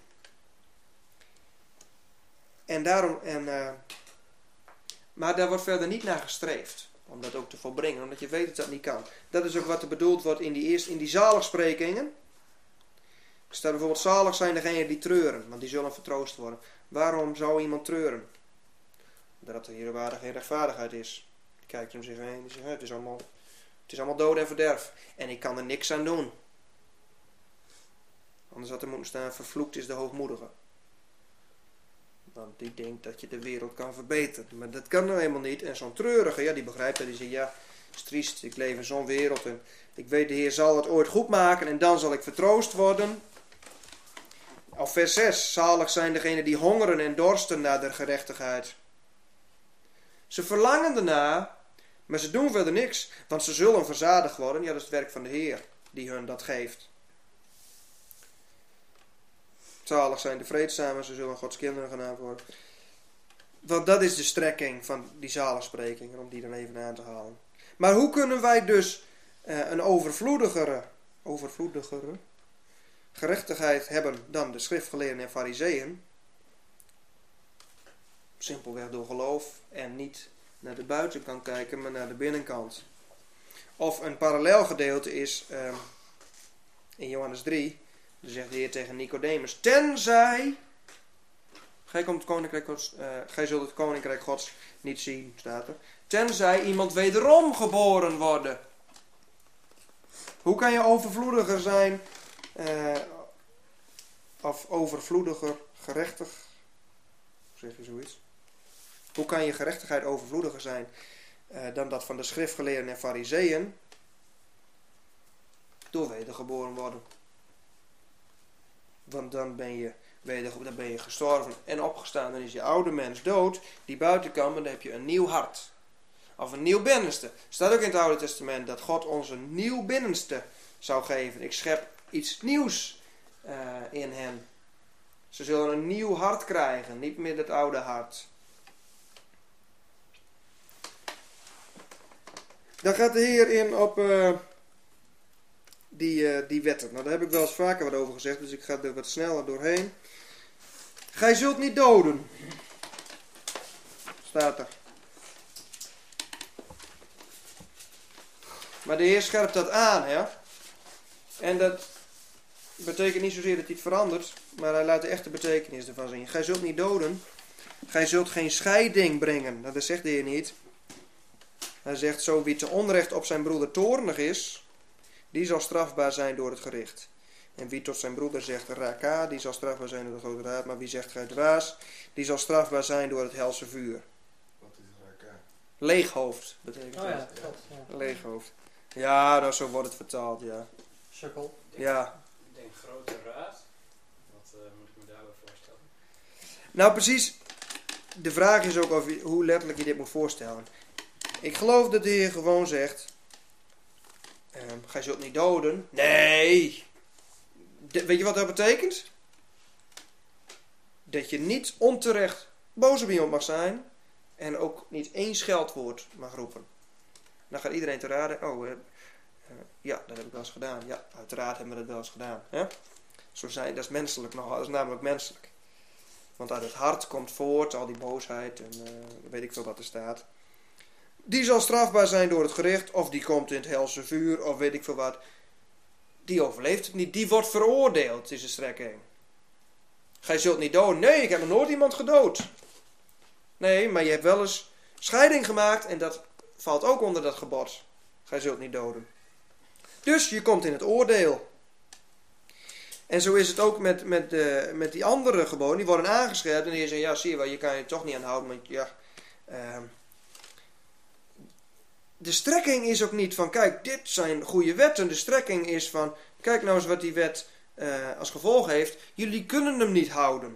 En daarom, en, uh, maar daar wordt verder niet naar gestreefd. Om dat ook te volbrengen, omdat je weet dat dat niet kan. Dat is ook wat er bedoeld wordt in die, eerste, in die zaligsprekingen. Er staat bijvoorbeeld, zalig zijn degenen die treuren, want die zullen vertroost worden. Waarom zou iemand treuren? Dat er hier waardig geen rechtvaardigheid is. Je kijkt om zich heen en zegt, het is allemaal, het is allemaal dood en verderf. En ik kan er niks aan doen. Anders had er moeten staan, vervloekt is de hoogmoedige. Want die denkt dat je de wereld kan verbeteren. Maar dat kan nou helemaal niet. En zo'n treurige, ja, die begrijpt dat. Die zegt, ja, het is triest. Ik leef in zo'n wereld. En ik weet, de Heer zal het ooit goed maken. En dan zal ik vertroost worden. Of vers zes. Zalig zijn degenen die hongeren en dorsten naar de gerechtigheid. Ze verlangen ernaar. Maar ze doen verder niks. Want ze zullen verzadigd worden. Ja, dat is het werk van de Heer. Die hun dat geeft. Zalig zijn de vreedzamen, ze zullen Gods kinderen genaamd worden. Want dat is de strekking van die zaligsprekingen, om die dan even aan te halen. Maar hoe kunnen wij dus uh, een overvloedigere, overvloedigere, gerechtigheid hebben dan de schriftgeleerden en farizeeën. Simpelweg door geloof en niet naar de buitenkant kijken, maar naar de binnenkant. Of een parallel gedeelte is um, in Johannes drie. Dan zegt de Heer tegen Nicodemus: tenzij gij, komt het koninkrijk Gods, uh, gij zult het koninkrijk Gods niet zien, staat er. Tenzij iemand wederom geboren worden. Hoe kan je overvloediger zijn, uh, of overvloediger, gerechtig, hoe zeg je zoiets? Hoe kan je gerechtigheid overvloediger zijn uh, dan dat van de schriftgeleerden en farizeeën? Door wedergeboren worden. Want dan ben je, weder, dan ben je gestorven en opgestaan. Dan is je oude mens dood, die buiten kan, maar dan heb je een nieuw hart. Of een nieuw binnenste. Staat ook in het Oude Testament dat God ons een nieuw binnenste zou geven. Ik schep iets nieuws uh, in hen. Ze zullen een nieuw hart krijgen, niet meer het oude hart. Dan gaat de Heer in op uh, die, uh, die wetten. Nou, daar heb ik wel eens vaker wat over gezegd, dus ik ga er wat sneller doorheen. Gij zult niet doden. Staat er. Maar de Heer scherpt dat aan, hè. En dat betekent niet zozeer dat hij het verandert, maar hij laat de echte betekenis ervan zien. Gij zult niet doden. Gij zult geen scheiding brengen. Nou, dat zegt de Heer niet. Hij zegt, zo wie te onrecht op zijn broeder toornig is, die zal strafbaar zijn door het gericht. En wie tot zijn broeder zegt, raka, die zal strafbaar zijn door de grote raad. Maar wie zegt, gij dwaas, die zal strafbaar zijn door het helse vuur. Wat is raka? Leeghoofd betekent dat. Oh ja, dat. Ja. Leeghoofd. Ja, nou, zo wordt het vertaald, ja. Sukkel. Ja. Ik denk grote raad. Wat uh, moet ik me daarbij voorstellen? Nou, precies. De vraag is ook of je, hoe letterlijk je dit moet voorstellen. Ik geloof dat de Heer gewoon zegt, um, gij zult niet doden. Nee. De, weet je wat dat betekent? Dat je niet onterecht boos op iemand mag zijn en ook niet één scheldwoord mag roepen. Dan gaat iedereen te raden, oh, uh, uh, ja, dat heb ik wel eens gedaan. Ja, uiteraard hebben we dat wel eens gedaan. Hè? Zo zijn, dat is menselijk nogal, dat is namelijk menselijk. Want uit het hart komt voort al die boosheid en uh, weet ik veel wat er staat. Die zal strafbaar zijn door het gericht, of die komt in het helse vuur, of weet ik veel wat. Die overleeft het niet, die wordt veroordeeld, is de strekking. Gij zult niet doden. Nee, ik heb nog nooit iemand gedood. Nee, maar je hebt wel eens scheiding gemaakt en dat valt ook onder dat gebod. Gij zult niet doden. Dus je komt in het oordeel. En zo is het ook met, met, de, met die andere geboden. Die worden aangescherpt en die zeggen, ja, zie je wel, je kan je toch niet aan houden. Want ja, uh, de strekking is ook niet van, kijk, dit zijn goede wetten. De strekking is van, kijk nou eens wat die wet uh, als gevolg heeft. Jullie kunnen hem niet houden.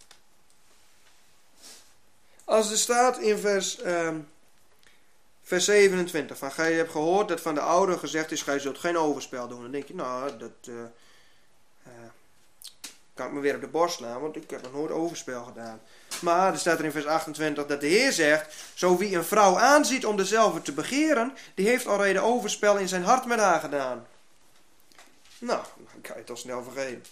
Als er staat in vers, uh, vers zevenentwintig, van gij hebt gehoord dat van de ouderen gezegd is, gij zult geen overspel doen. Dan denk je, nou, dat uh, uh, kan ik me weer op de borst slaan, want ik heb nog nooit overspel gedaan. Maar er staat er in vers achtentwintig dat de Heer zegt, zo wie een vrouw aanziet om dezelfde te begeren, die heeft alreeds overspel in zijn hart met haar gedaan. Nou, dan kan je het al snel vergeten.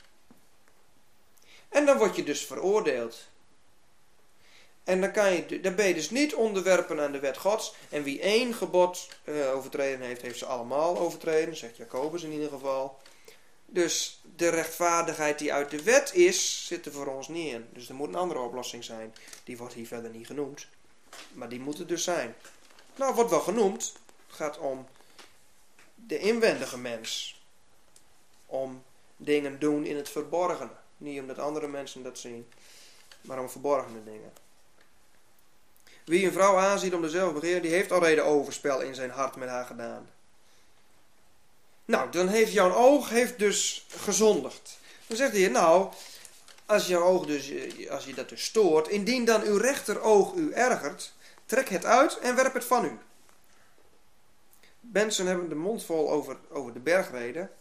En dan word je dus veroordeeld. En dan, kan je, dan ben je dus niet onderwerpen aan de wet Gods. En wie één gebod uh, overtreden heeft, heeft ze allemaal overtreden. Zegt Jacobus in ieder geval. Dus de rechtvaardigheid die uit de wet is, zit er voor ons niet in. Dus er moet een andere oplossing zijn. Die wordt hier verder niet genoemd. Maar die moet er dus zijn. Nou, wordt wel genoemd. Het gaat om de inwendige mens. Om dingen doen in het verborgene. Niet omdat andere mensen dat zien. Maar om verborgene dingen. Wie een vrouw aanziet om dezelfde begeer, die heeft alreeds overspel in zijn hart met haar gedaan. Nou, dan heeft jouw oog heeft dus gezondigd. Dan zegt de Heer, nou, als jouw oog dus, als je dat dus stoort, indien dan uw rechteroog u ergert, trek het uit en werp het van u. Mensen hebben de mond vol over, over de bergreden.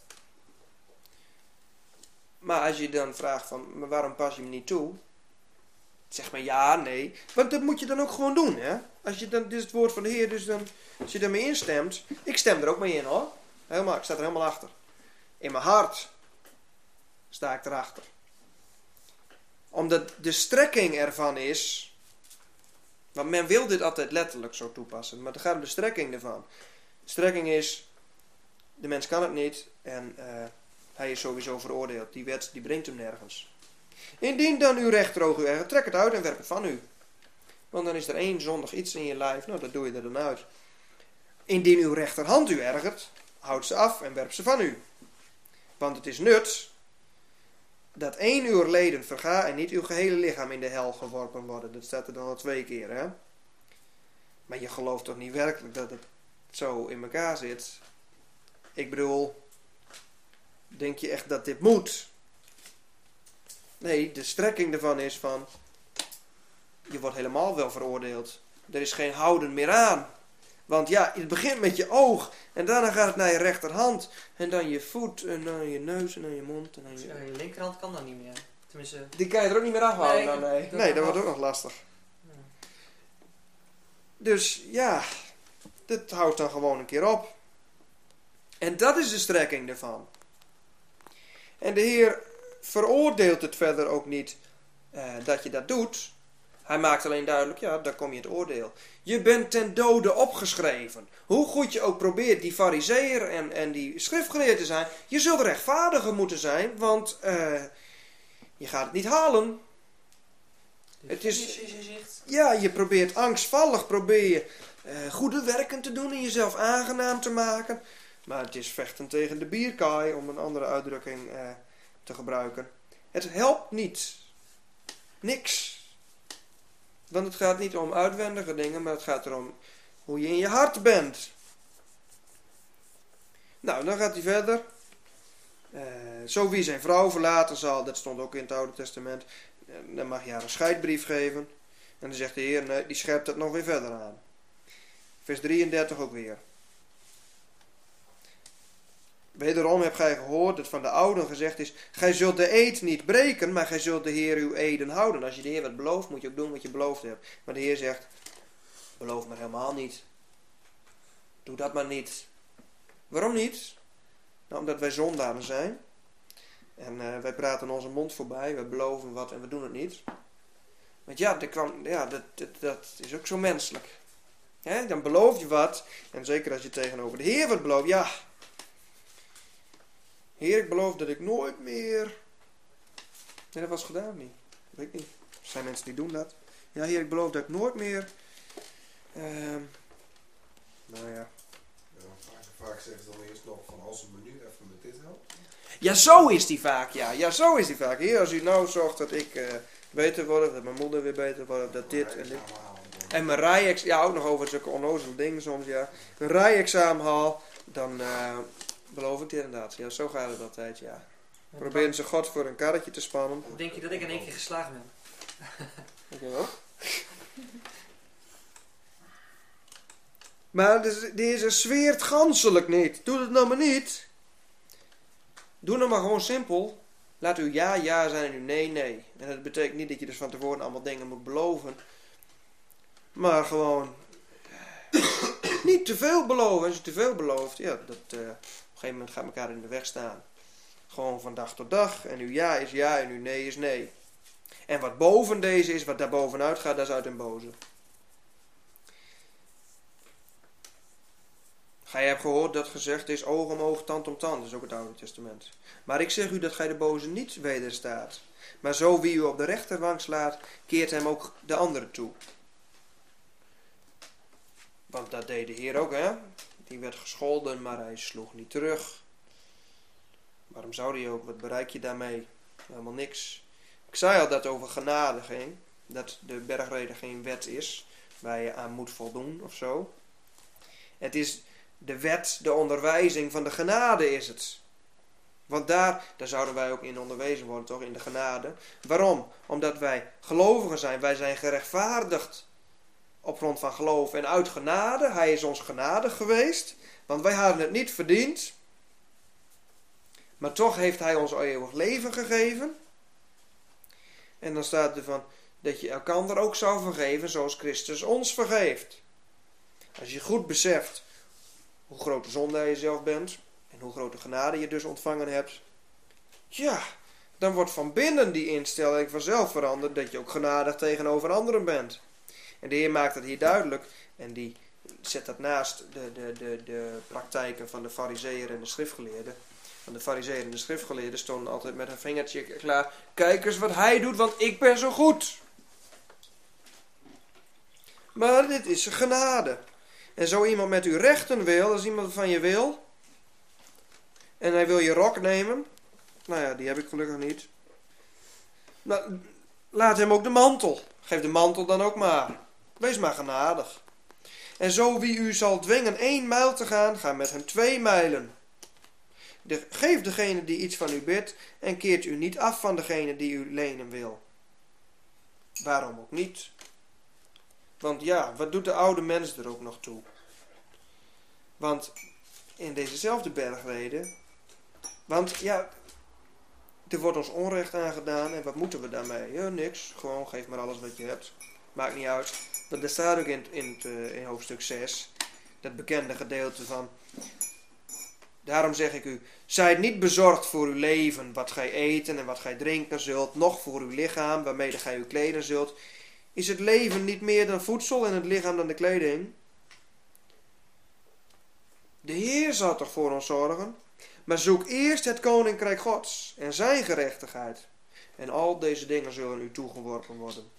Maar als je dan vraagt van, maar waarom pas je me niet toe? Zeg maar ja, nee. Want dat moet je dan ook gewoon doen, hè. Als je dan, dit is het woord van de Heer, dus dan, als je daarmee instemt. Ik stem er ook mee in, hoor. Helemaal, ik sta er helemaal achter. In mijn hart. Sta ik erachter. Omdat de strekking ervan is... Want men wil dit altijd letterlijk zo toepassen. Maar het gaat om de strekking ervan. De strekking is... De mens kan het niet. En uh, hij is sowieso veroordeeld. Die wet die brengt hem nergens. Indien dan uw rechteroog u ergert, trek het uit en werp het van u. Want dan is er één zondig iets in je lijf. Nou, dat doe je er dan uit. Indien uw rechterhand u ergert, houd ze af en werp ze van u. Want het is nut dat één uw leden verga en niet uw gehele lichaam in de hel geworpen worden. Dat staat er dan al twee keer, hè? Maar je gelooft toch niet werkelijk dat het zo in elkaar zit? Ik bedoel, denk je echt dat dit moet? Nee, de strekking ervan is van, je wordt helemaal wel veroordeeld. Er is geen houden meer aan. Want ja, het begint met je oog. En daarna gaat het naar je rechterhand. En dan je voet. En dan je neus. En dan je mond. En dan je... Ja, je linkerhand kan dan niet meer. Tenminste... Die kan je er ook niet meer afhalen. Nee, dan, nee. dat nee, dat mag. wordt ook nog lastig. Ja. Dus ja, dit houdt dan gewoon een keer op. En dat is de strekking ervan. En de Heer veroordeelt het verder ook niet uh, dat je dat doet. Hij maakt alleen duidelijk, ja, daar kom je het oordeel. Je bent ten dode opgeschreven. Hoe goed je ook probeert die farizeeër en, en die schriftgeleerde te zijn, je zult rechtvaardiger moeten zijn, want uh, je gaat het niet halen. Dus Het is, is, is echt... ja, je probeert angstvallig, probeer je uh, goede werken te doen en jezelf aangenaam te maken. Maar het is vechten tegen de bierkaai, om een andere uitdrukking uh, te gebruiken. Het helpt niet. Niks. Want het gaat niet om uitwendige dingen, maar het gaat erom hoe je in je hart bent. Nou, dan gaat hij verder. Uh, zo wie zijn vrouw verlaten zal, dat stond ook in het Oude Testament, uh, dan mag je haar een scheidbrief geven. En dan zegt de Heer, nee, die scherpt het nog weer verder aan. Vers drieëndertig ook weer. Wederom hebt gij gehoord dat van de ouden gezegd is, gij zult de eed niet breken, maar gij zult de Heer uw eden houden. Als je de Heer wat belooft, moet je ook doen wat je beloofd hebt. Maar de Heer zegt, beloof maar helemaal niet. Doe dat maar niet. Waarom niet? Nou, omdat wij zondaren zijn. En uh, wij praten onze mond voorbij, wij beloven wat en we doen het niet. Want ja, dat, kan, ja, dat, dat, dat is ook zo menselijk. He, dan beloof je wat, en zeker als je tegenover de Heer wat belooft, ja... Heer, ik beloof dat ik nooit meer... Nee, dat was gedaan niet. Weet ik niet. Er zijn mensen die doen dat. Ja, Heer, ik beloof dat ik nooit meer... Uh, nou ja. Ja, vaak, vaak zeggen ze dan eerst nog van als een menu even met dit helpt. Ja, zo is die vaak, ja. Ja, zo is die vaak. Heer, als u nou zorgt dat ik uh, beter word, dat mijn moeder weer beter wordt, dat dit en dit. En mijn rijexamen, ja, ook nog over zulke onnozele dingen soms, ja. Een rijexamen haal, dan... Uh, beloof ik dit inderdaad. Ja, zo gaat het altijd, ja. Proberen ze God voor een karretje te spannen. Denk je dat ik in één keer geslaagd ben? Ik ook. Maar deze zweert ganselijk niet. Doe het nou maar niet. Doe nou maar gewoon simpel. Laat uw ja ja zijn en uw nee nee. En dat betekent niet dat je dus van tevoren allemaal dingen moet beloven. Maar gewoon... niet te veel beloven. Als je te veel belooft, ja, dat... Uh, op een gegeven moment gaat elkaar in de weg staan. Gewoon van dag tot dag. En uw ja is ja en uw nee is nee. En wat boven deze is, wat daar bovenuit gaat, dat is uit den boze. Gij hebt gehoord dat gezegd is oog om oog, tand om tand. Dat is ook het Oude Testament. Maar ik zeg u dat gij de boze niet wederstaat. Maar zo wie u op de rechterwang slaat, keert hem ook de andere toe. Want dat deed de Heer ook, hè. Die werd gescholden, maar hij sloeg niet terug. Waarom zou hij ook? Wat bereik je daarmee? Helemaal niks. Ik zei al dat het over genade ging. Dat de bergrede geen wet is, waar je aan moet voldoen of zo. Het is de wet, de onderwijzing van de genade is het. Want daar, daar zouden wij ook in onderwezen worden, toch? In de genade. Waarom? Omdat wij gelovigen zijn. Wij zijn gerechtvaardigd. Op grond van geloof en uit genade. Hij is ons genadig geweest. Want wij hadden het niet verdiend. Maar toch heeft hij ons eeuwig leven gegeven. En dan staat er van dat je elkander ook zou vergeven zoals Christus ons vergeeft. Als je goed beseft hoe grote zonde je zelf bent. En hoe grote genade je dus ontvangen hebt. Ja, dan wordt van binnen die instelling vanzelf veranderd dat je ook genadig tegenover anderen bent. En de Heer maakt dat hier duidelijk en die zet dat naast de, de, de, de praktijken van de farizeeën en de schriftgeleerden. Want de farizeeën en de schriftgeleerden stonden altijd met een vingertje klaar. Kijk eens wat hij doet, want ik ben zo goed. Maar dit is genade. En zo iemand met u rechten wil, als iemand van je wil, en hij wil je rok nemen, nou ja, die heb ik gelukkig niet. Nou, laat hem ook de mantel. Geef de mantel dan ook maar. Wees maar genadig. En zo wie u zal dwingen één mijl te gaan, ga met hem twee mijlen. De, geef degene die iets van u bidt en keert u niet af van degene die u lenen wil. Waarom ook niet? Want ja, wat doet de oude mens er ook nog toe? Want in dezezelfde bergreden, want ja, er wordt ons onrecht aangedaan en wat moeten we daarmee? Ja, niks, gewoon geef maar alles wat je hebt. Maakt niet uit. Want er staat ook in, in, het, uh, in hoofdstuk zes, dat bekende gedeelte van, daarom zeg ik u, zijt niet bezorgd voor uw leven, wat gij eten en wat gij drinken zult, noch voor uw lichaam, waarmede gij u kleden zult. Is het leven niet meer dan voedsel en het lichaam dan de kleding? De Heer zal toch voor ons zorgen? Maar zoek eerst het koninkrijk Gods en zijn gerechtigheid. En al deze dingen zullen u toegeworpen worden.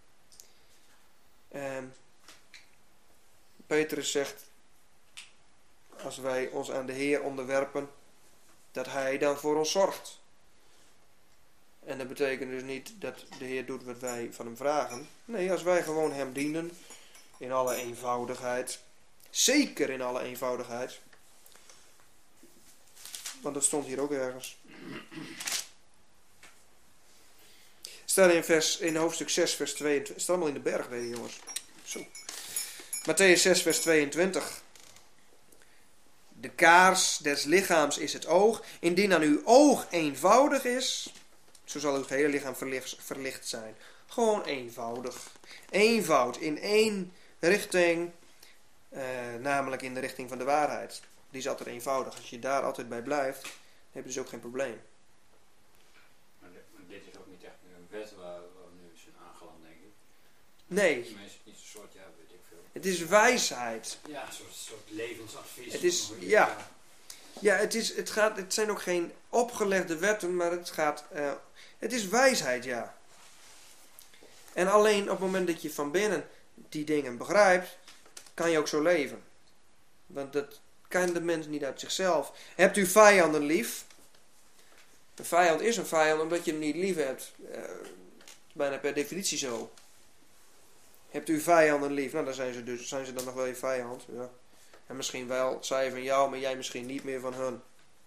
En Petrus zegt, als wij ons aan de Heer onderwerpen, dat hij dan voor ons zorgt. En dat betekent dus niet dat de Heer doet wat wij van hem vragen. Nee, als wij gewoon hem dienen, in alle eenvoudigheid, zeker in alle eenvoudigheid, want dat stond hier ook ergens. Staat in, vers, in hoofdstuk zes, vers tweeëntwintig. Staat allemaal in de bergreden, jongens. Zo. Mattheüs zes, vers tweeëntwintig. De kaars des lichaams is het oog. Indien aan uw oog eenvoudig is, zo zal uw hele lichaam verlicht, verlicht zijn. Gewoon eenvoudig. Eenvoud in één richting, eh, namelijk in de richting van de waarheid. Die is altijd eenvoudig. Als je daar altijd bij blijft, dan heb je dus ook geen probleem. Maar dit, maar dit is ook niet echt een wet waar, waar we nu zijn aangeland, denk ik. Nee. Tenminste, niet een soort, ja, weet ik veel. Het is wijsheid. Ja, een soort, soort levensadvies. Het is, ja. Ja, het, is, het, gaat, het zijn ook geen opgelegde wetten, maar het gaat, uh, het is wijsheid, ja. En alleen op het moment dat je van binnen die dingen begrijpt, kan je ook zo leven. Want dat kan de mens niet uit zichzelf. Hebt u vijanden lief? Een vijand is een vijand omdat je hem niet lief hebt. Uh, bijna per definitie zo. Hebt u vijanden lief? Nou, dan zijn ze, dus, zijn ze dan nog wel je vijand. Ja. En misschien wel zij van jou, maar jij misschien niet meer van hun.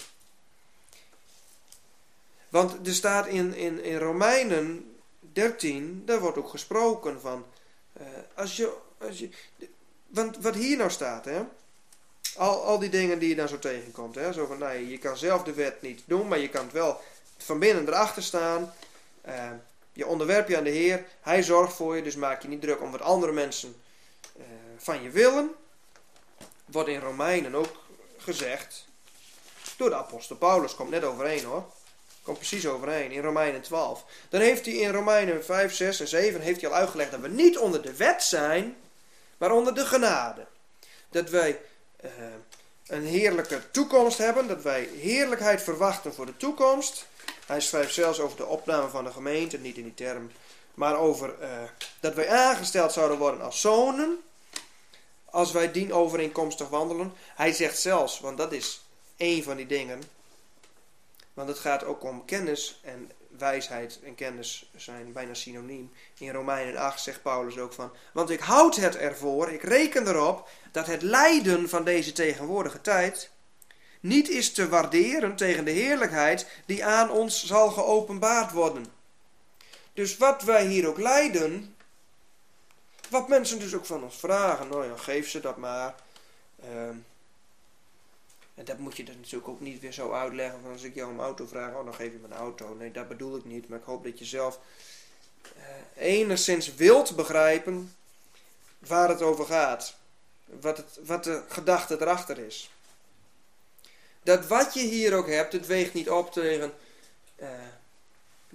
Want er staat in, in, in Romeinen dertien, daar wordt ook gesproken van, uh, als je, als je, want wat hier nou staat, hè, al, al die dingen die je dan zo tegenkomt, hè, zo van, nee, je kan zelf de wet niet doen, maar je kan het wel van binnen erachter staan, uh, je onderwerp je aan de Heer, Hij zorgt voor je, dus maak je niet druk om wat andere mensen uh, van je willen. Wordt in Romeinen ook gezegd door de apostel Paulus, komt net overeen hoor. Komt precies overeen, in Romeinen twaalf. Dan heeft hij in Romeinen vijf, zes en zeven heeft hij al uitgelegd dat we niet onder de wet zijn, maar onder de genade. Dat wij uh, een heerlijke toekomst hebben, dat wij heerlijkheid verwachten voor de toekomst. Hij schrijft zelfs over de opname van de gemeente, niet in die term, maar over uh, dat wij aangesteld zouden worden als zonen, als wij dien overeenkomstig wandelen. Hij zegt zelfs, want dat is één van die dingen, want het gaat ook om kennis en wijsheid en kennis zijn bijna synoniem. In Romeinen acht zegt Paulus ook van, want ik houd het ervoor, ik reken erop, dat het lijden van deze tegenwoordige tijd niet is te waarderen tegen de heerlijkheid die aan ons zal geopenbaard worden. Dus wat wij hier ook lijden, wat mensen dus ook van ons vragen, nou ja, geef ze dat maar. Uh, en dat moet je dan natuurlijk ook niet weer zo uitleggen, van als ik jou een auto vraag, oh dan geef je me een auto. Nee, dat bedoel ik niet, maar ik hoop dat je zelf uh, enigszins wilt begrijpen waar het over gaat. Wat, het, wat de gedachte erachter is. Dat wat je hier ook hebt, het weegt niet op tegen uh,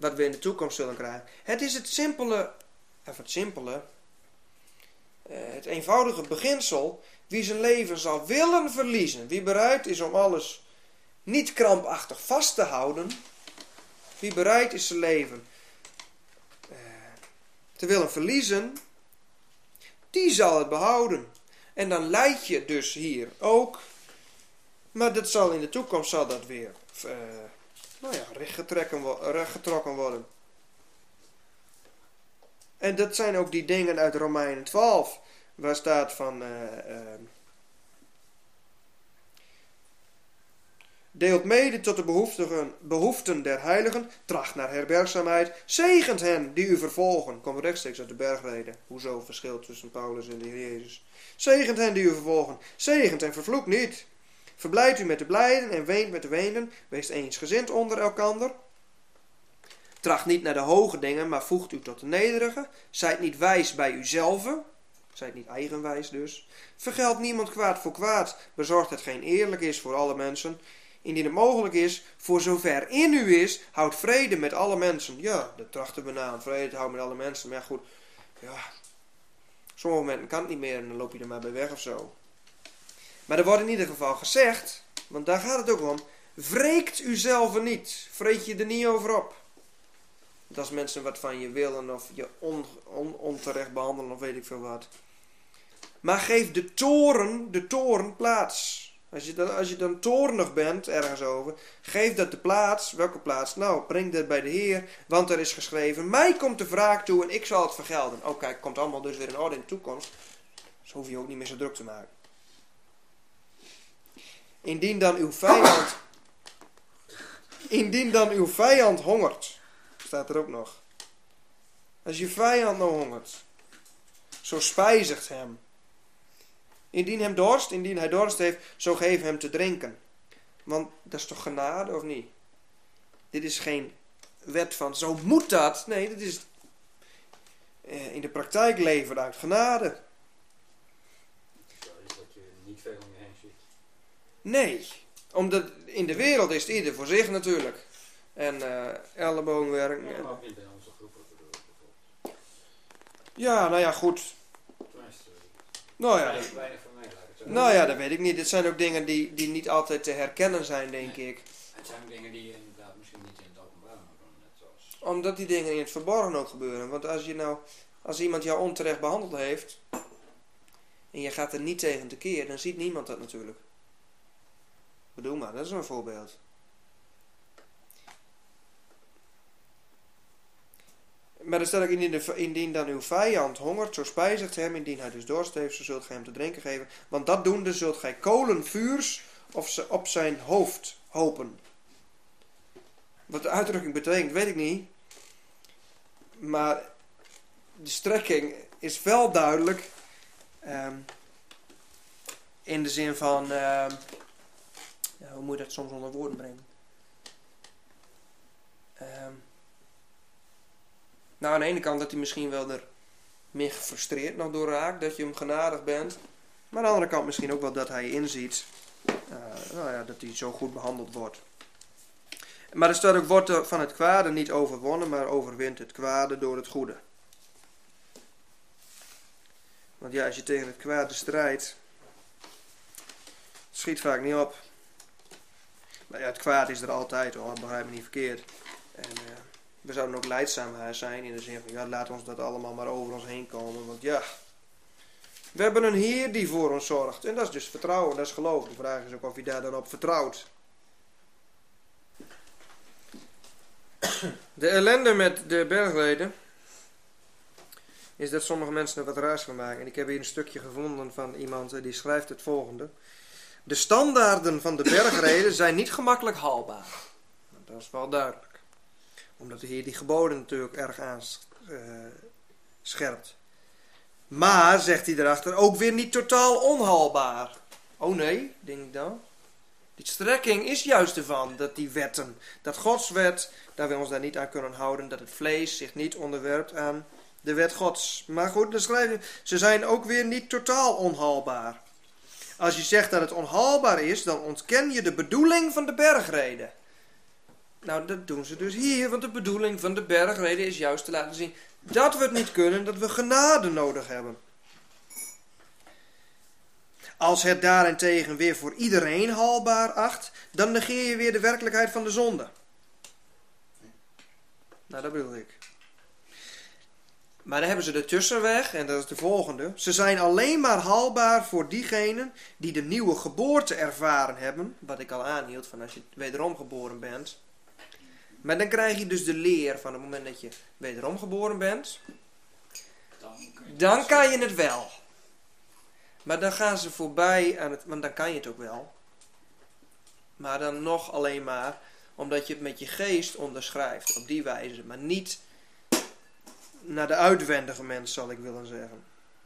wat we in de toekomst zullen krijgen. Het is het simpele, of het simpele, uh, het eenvoudige beginsel. Wie zijn leven zal willen verliezen, wie bereid is om alles niet krampachtig vast te houden, wie bereid is zijn leven uh, te willen verliezen, die zal het behouden. En dan leid je dus hier ook, maar dat zal in de toekomst zal dat weer uh, nou ja, rechtgetrokken worden. En dat zijn ook die dingen uit Romeinen twaalf, waar staat van uh, uh, deelt mede tot de behoeften, behoeften der heiligen, tracht naar herbergzaamheid, zegent hen die u vervolgen. Komt rechtstreeks uit de bergreden. Hoezo verschil tussen Paulus en de Heer Jezus. Zegent hen die u vervolgen, zegent en vervloekt niet. Verblijdt u met de blijden en weent met de weenden, wees eensgezind onder elkander. Tracht niet naar de hoge dingen, maar voegt u tot de nederige. Zijt niet wijs bij uzelven. Zijt niet eigenwijs dus. Vergeld niemand kwaad voor kwaad. Bezorgt hetgeen eerlijk is voor alle mensen. Indien het mogelijk is, voor zover in u is, houd vrede met alle mensen. Ja, dat trachten we na, vrede te houden met alle mensen. Maar ja, goed, ja, op sommige momenten kan het niet meer en dan loop je er maar bij weg of zo. Maar er wordt in ieder geval gezegd, want daar gaat het ook om, wreekt u zelf niet. Vreet je er niet over op. Dat als mensen wat van je willen of je on, on, onterecht behandelen of weet ik veel wat. Maar geef de toorn, de toorn plaats. Als je, dan, als je dan toornig bent ergens over, geef dat de plaats. Welke plaats? Nou, breng dat bij de Heer, want er is geschreven, mij komt de wraak toe en ik zal het vergelden. Oh kijk, komt allemaal dus weer in orde in de toekomst. Dus hoef je ook niet meer zo druk te maken. Indien dan uw vijand, indien dan uw vijand hongert, staat er ook nog. Als je vijand nou hongert, zo spijzigt hem. Indien hem dorst, indien hij dorst heeft, zo geef hem te drinken. Want dat is toch genade of niet? Dit is geen wet van zo moet dat. Nee, dit is eh, in de praktijk leven uit genade. Zo is dat je niet veel om je heen ziet. Nee, omdat in de wereld is het ieder voor zich natuurlijk. En uh, elleboogwerk. Ja, En, maar niet in onze groepen bedoel ik bijvoorbeeld. ja, nou ja, goed. Tenminste, Nou ja, weinig, dat, weinig van mij, laat ik het zo nou ja, dat weet ik niet. Dit zijn ook dingen die, die niet altijd te herkennen zijn, denk ik. Het zijn dingen die je inderdaad misschien niet in het openbaar moet doen, net zoals... Omdat die dingen in het verborgen ook gebeuren. Want als je nou, als iemand jou onterecht behandeld heeft, en je gaat er niet tegen tekeer, dan ziet niemand dat natuurlijk. Bedoel maar, dat is een voorbeeld. Maar dan stel ik, indien, de, indien dan uw vijand hongert, zo spijzigt hem, indien hij dus dorst heeft, zo zult gij hem te drinken geven. Want dat doende zult gij kolen vuurs of ze op zijn hoofd hopen. Wat de uitdrukking betekent, weet ik niet. Maar de strekking is wel duidelijk. Um, in de zin van, um, ja, hoe moet je dat soms onder woorden brengen? Um, Nou, aan de ene kant dat hij misschien wel er meer gefrustreerd nog door raakt, dat je hem genadig bent. Maar aan de andere kant misschien ook wel dat hij inziet uh, nou ja, dat hij zo goed behandeld wordt. Maar er staat ook, wordt van het kwade niet overwonnen, maar overwint het kwade door het goede. Want ja, als je tegen het kwade strijdt, schiet vaak niet op. Maar ja, het kwade is er altijd, hoor, begrijp me niet verkeerd. En... Uh, We zouden ook lijdzaam zijn in de zin van, ja, laat ons dat allemaal maar over ons heen komen. Want ja, we hebben een Heer die voor ons zorgt. En dat is dus vertrouwen, dat is geloof. De vraag is ook of je daar dan op vertrouwt. De ellende met de bergreden is dat sommige mensen er wat raars van maken. En ik heb hier een stukje gevonden van iemand die schrijft het volgende. De standaarden van de bergreden zijn niet gemakkelijk haalbaar. Dat is wel duidelijk. Omdat de Heer die geboden natuurlijk erg aanscherpt. Maar, zegt hij erachter, ook weer niet totaal onhaalbaar. Oh nee, denk ik dan. Die strekking is juist ervan, dat die wetten, dat Gods wet, dat we ons daar niet aan kunnen houden, dat het vlees zich niet onderwerpt aan de wet Gods. Maar goed, dan schrijf je, ze zijn ook weer niet totaal onhaalbaar. Als je zegt dat het onhaalbaar is, dan ontken je de bedoeling van de bergreden. Nou, dat doen ze dus hier, want de bedoeling van de bergreden is juist te laten zien dat we het niet kunnen, dat we genade nodig hebben. Als het daarentegen weer voor iedereen haalbaar acht, dan negeer je weer de werkelijkheid van de zonde. Nou, dat bedoel ik. Maar dan hebben ze de tussenweg, en dat is de volgende. Ze zijn alleen maar haalbaar voor diegenen die de nieuwe geboorte ervaren hebben. Wat ik al aanhield, van als je wederom geboren bent. Maar dan krijg je dus de leer van het moment dat je wederom geboren bent. Dan kan je het wel. Maar dan gaan ze voorbij aan het, want dan kan je het ook wel. Maar dan nog alleen maar omdat je het met je geest onderschrijft. Op die wijze. Maar niet naar de uitwendige mens, zal ik willen zeggen.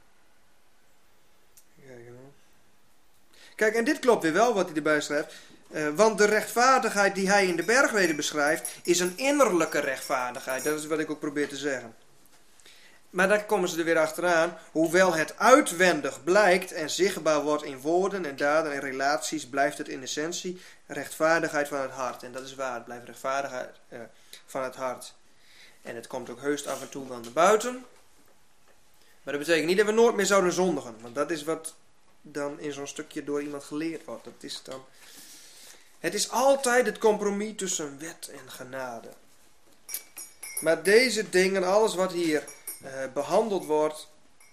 Kijk, en dit klopt weer wel wat hij erbij schrijft. Uh, want de rechtvaardigheid die hij in de bergreden beschrijft, is een innerlijke rechtvaardigheid. Dat is wat ik ook probeer te zeggen. Maar daar komen ze er weer achteraan. Hoewel het uitwendig blijkt en zichtbaar wordt in woorden en daden en relaties, blijft het in essentie rechtvaardigheid van het hart. En dat is waar, het blijft rechtvaardigheid uh, van het hart. En het komt ook heus af en toe wel naar buiten. Maar dat betekent niet dat we nooit meer zouden zondigen. Want dat is wat dan in zo'n stukje door iemand geleerd wordt. Dat is dan... Het is altijd het compromis tussen wet en genade. Maar deze dingen, alles wat hier uh, behandeld wordt,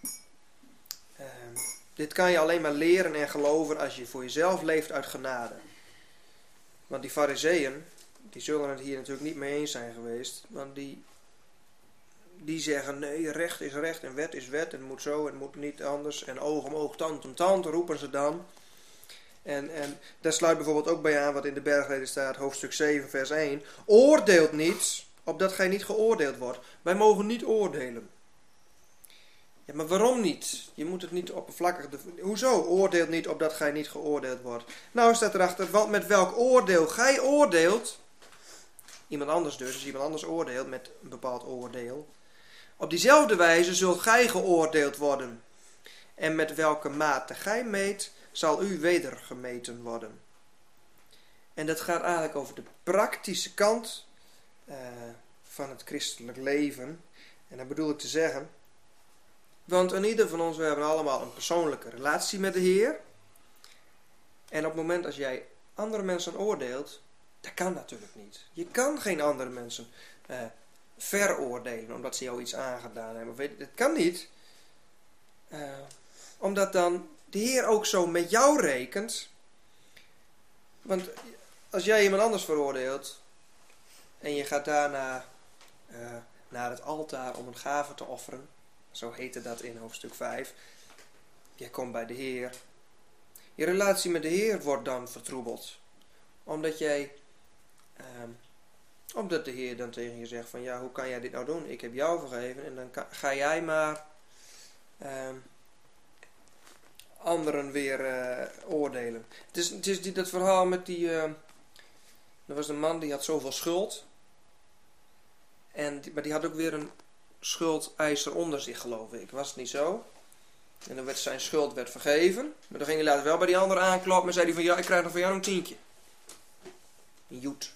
uh, dit kan je alleen maar leren en geloven als je voor jezelf leeft uit genade. Want die farizeeën, die zullen het hier natuurlijk niet mee eens zijn geweest. Want die, die zeggen, nee, recht is recht en wet is wet. En het moet zo en het moet niet anders. En oog om oog, tand om tand, roepen ze dan. En, en daar sluit bijvoorbeeld ook bij aan wat in de bergreden staat, hoofdstuk zeven, vers één. Oordeelt niet, opdat gij niet geoordeeld wordt. Wij mogen niet oordelen. Ja, maar waarom niet? Je moet het niet oppervlakkig... Hoezo oordeelt niet, opdat gij niet geoordeeld wordt? Nou staat erachter, want met welk oordeel gij oordeelt, iemand anders dus, als iemand anders oordeelt met een bepaald oordeel, op diezelfde wijze zult gij geoordeeld worden. En met welke mate gij meet, zal u weder gemeten worden. En dat gaat eigenlijk over de praktische kant uh, van het christelijk leven. En dat bedoel ik te zeggen, want in ieder van ons, we hebben allemaal een persoonlijke relatie met de Heer. En op het moment als jij andere mensen oordeelt, dat kan natuurlijk niet. Je kan geen andere mensen uh, veroordelen omdat ze jou iets aangedaan hebben. Weet je, dat kan niet. Uh, omdat dan de Heer ook zo met jou rekent. Want als jij iemand anders veroordeelt en je gaat daarna uh, naar het altaar om een gave te offeren, zo heette dat in hoofdstuk vijf. Jij komt bij de Heer. Je relatie met de Heer wordt dan vertroebeld. Omdat jij, uh, omdat de Heer dan tegen je zegt van ja, hoe kan jij dit nou doen? Ik heb jou vergeven en dan kan, ga jij maar uh, anderen weer uh, oordelen. Het is, het is die, dat verhaal met die, uh, er was een man die had zoveel schuld. En die, maar die had ook weer een schuldeiser onder zich, geloof ik. Was het niet zo? En dan werd zijn schuld werd vergeven. Maar dan ging hij later wel bij die ander aankloppen en zei hij van ja, ik krijg nog van jou een tientje. Een joet.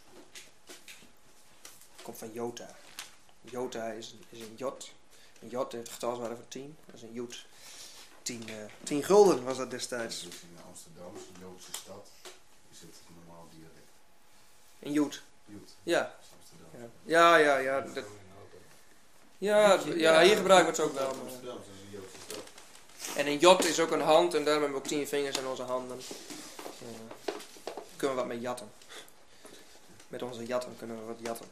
Komt van jota. Jota is een, is een jot. Een jot, het getalswaarde van tien. Dat is een joet. Tien, uh, tien gulden was dat destijds. Dus in Amsterdam, een Joodse stad, is het een normaal dialect. Een joet. Joet. Ja. Amsterdam. Ja, ja, ja. Dat, ja, ja, hier gebruiken we het ook wel. Maar. Amsterdam is een Joodse stad. En een jot is ook een hand en daarom hebben we ook tien vingers in onze handen. Uh, kunnen we wat mee jatten. Met onze jatten kunnen we wat jatten.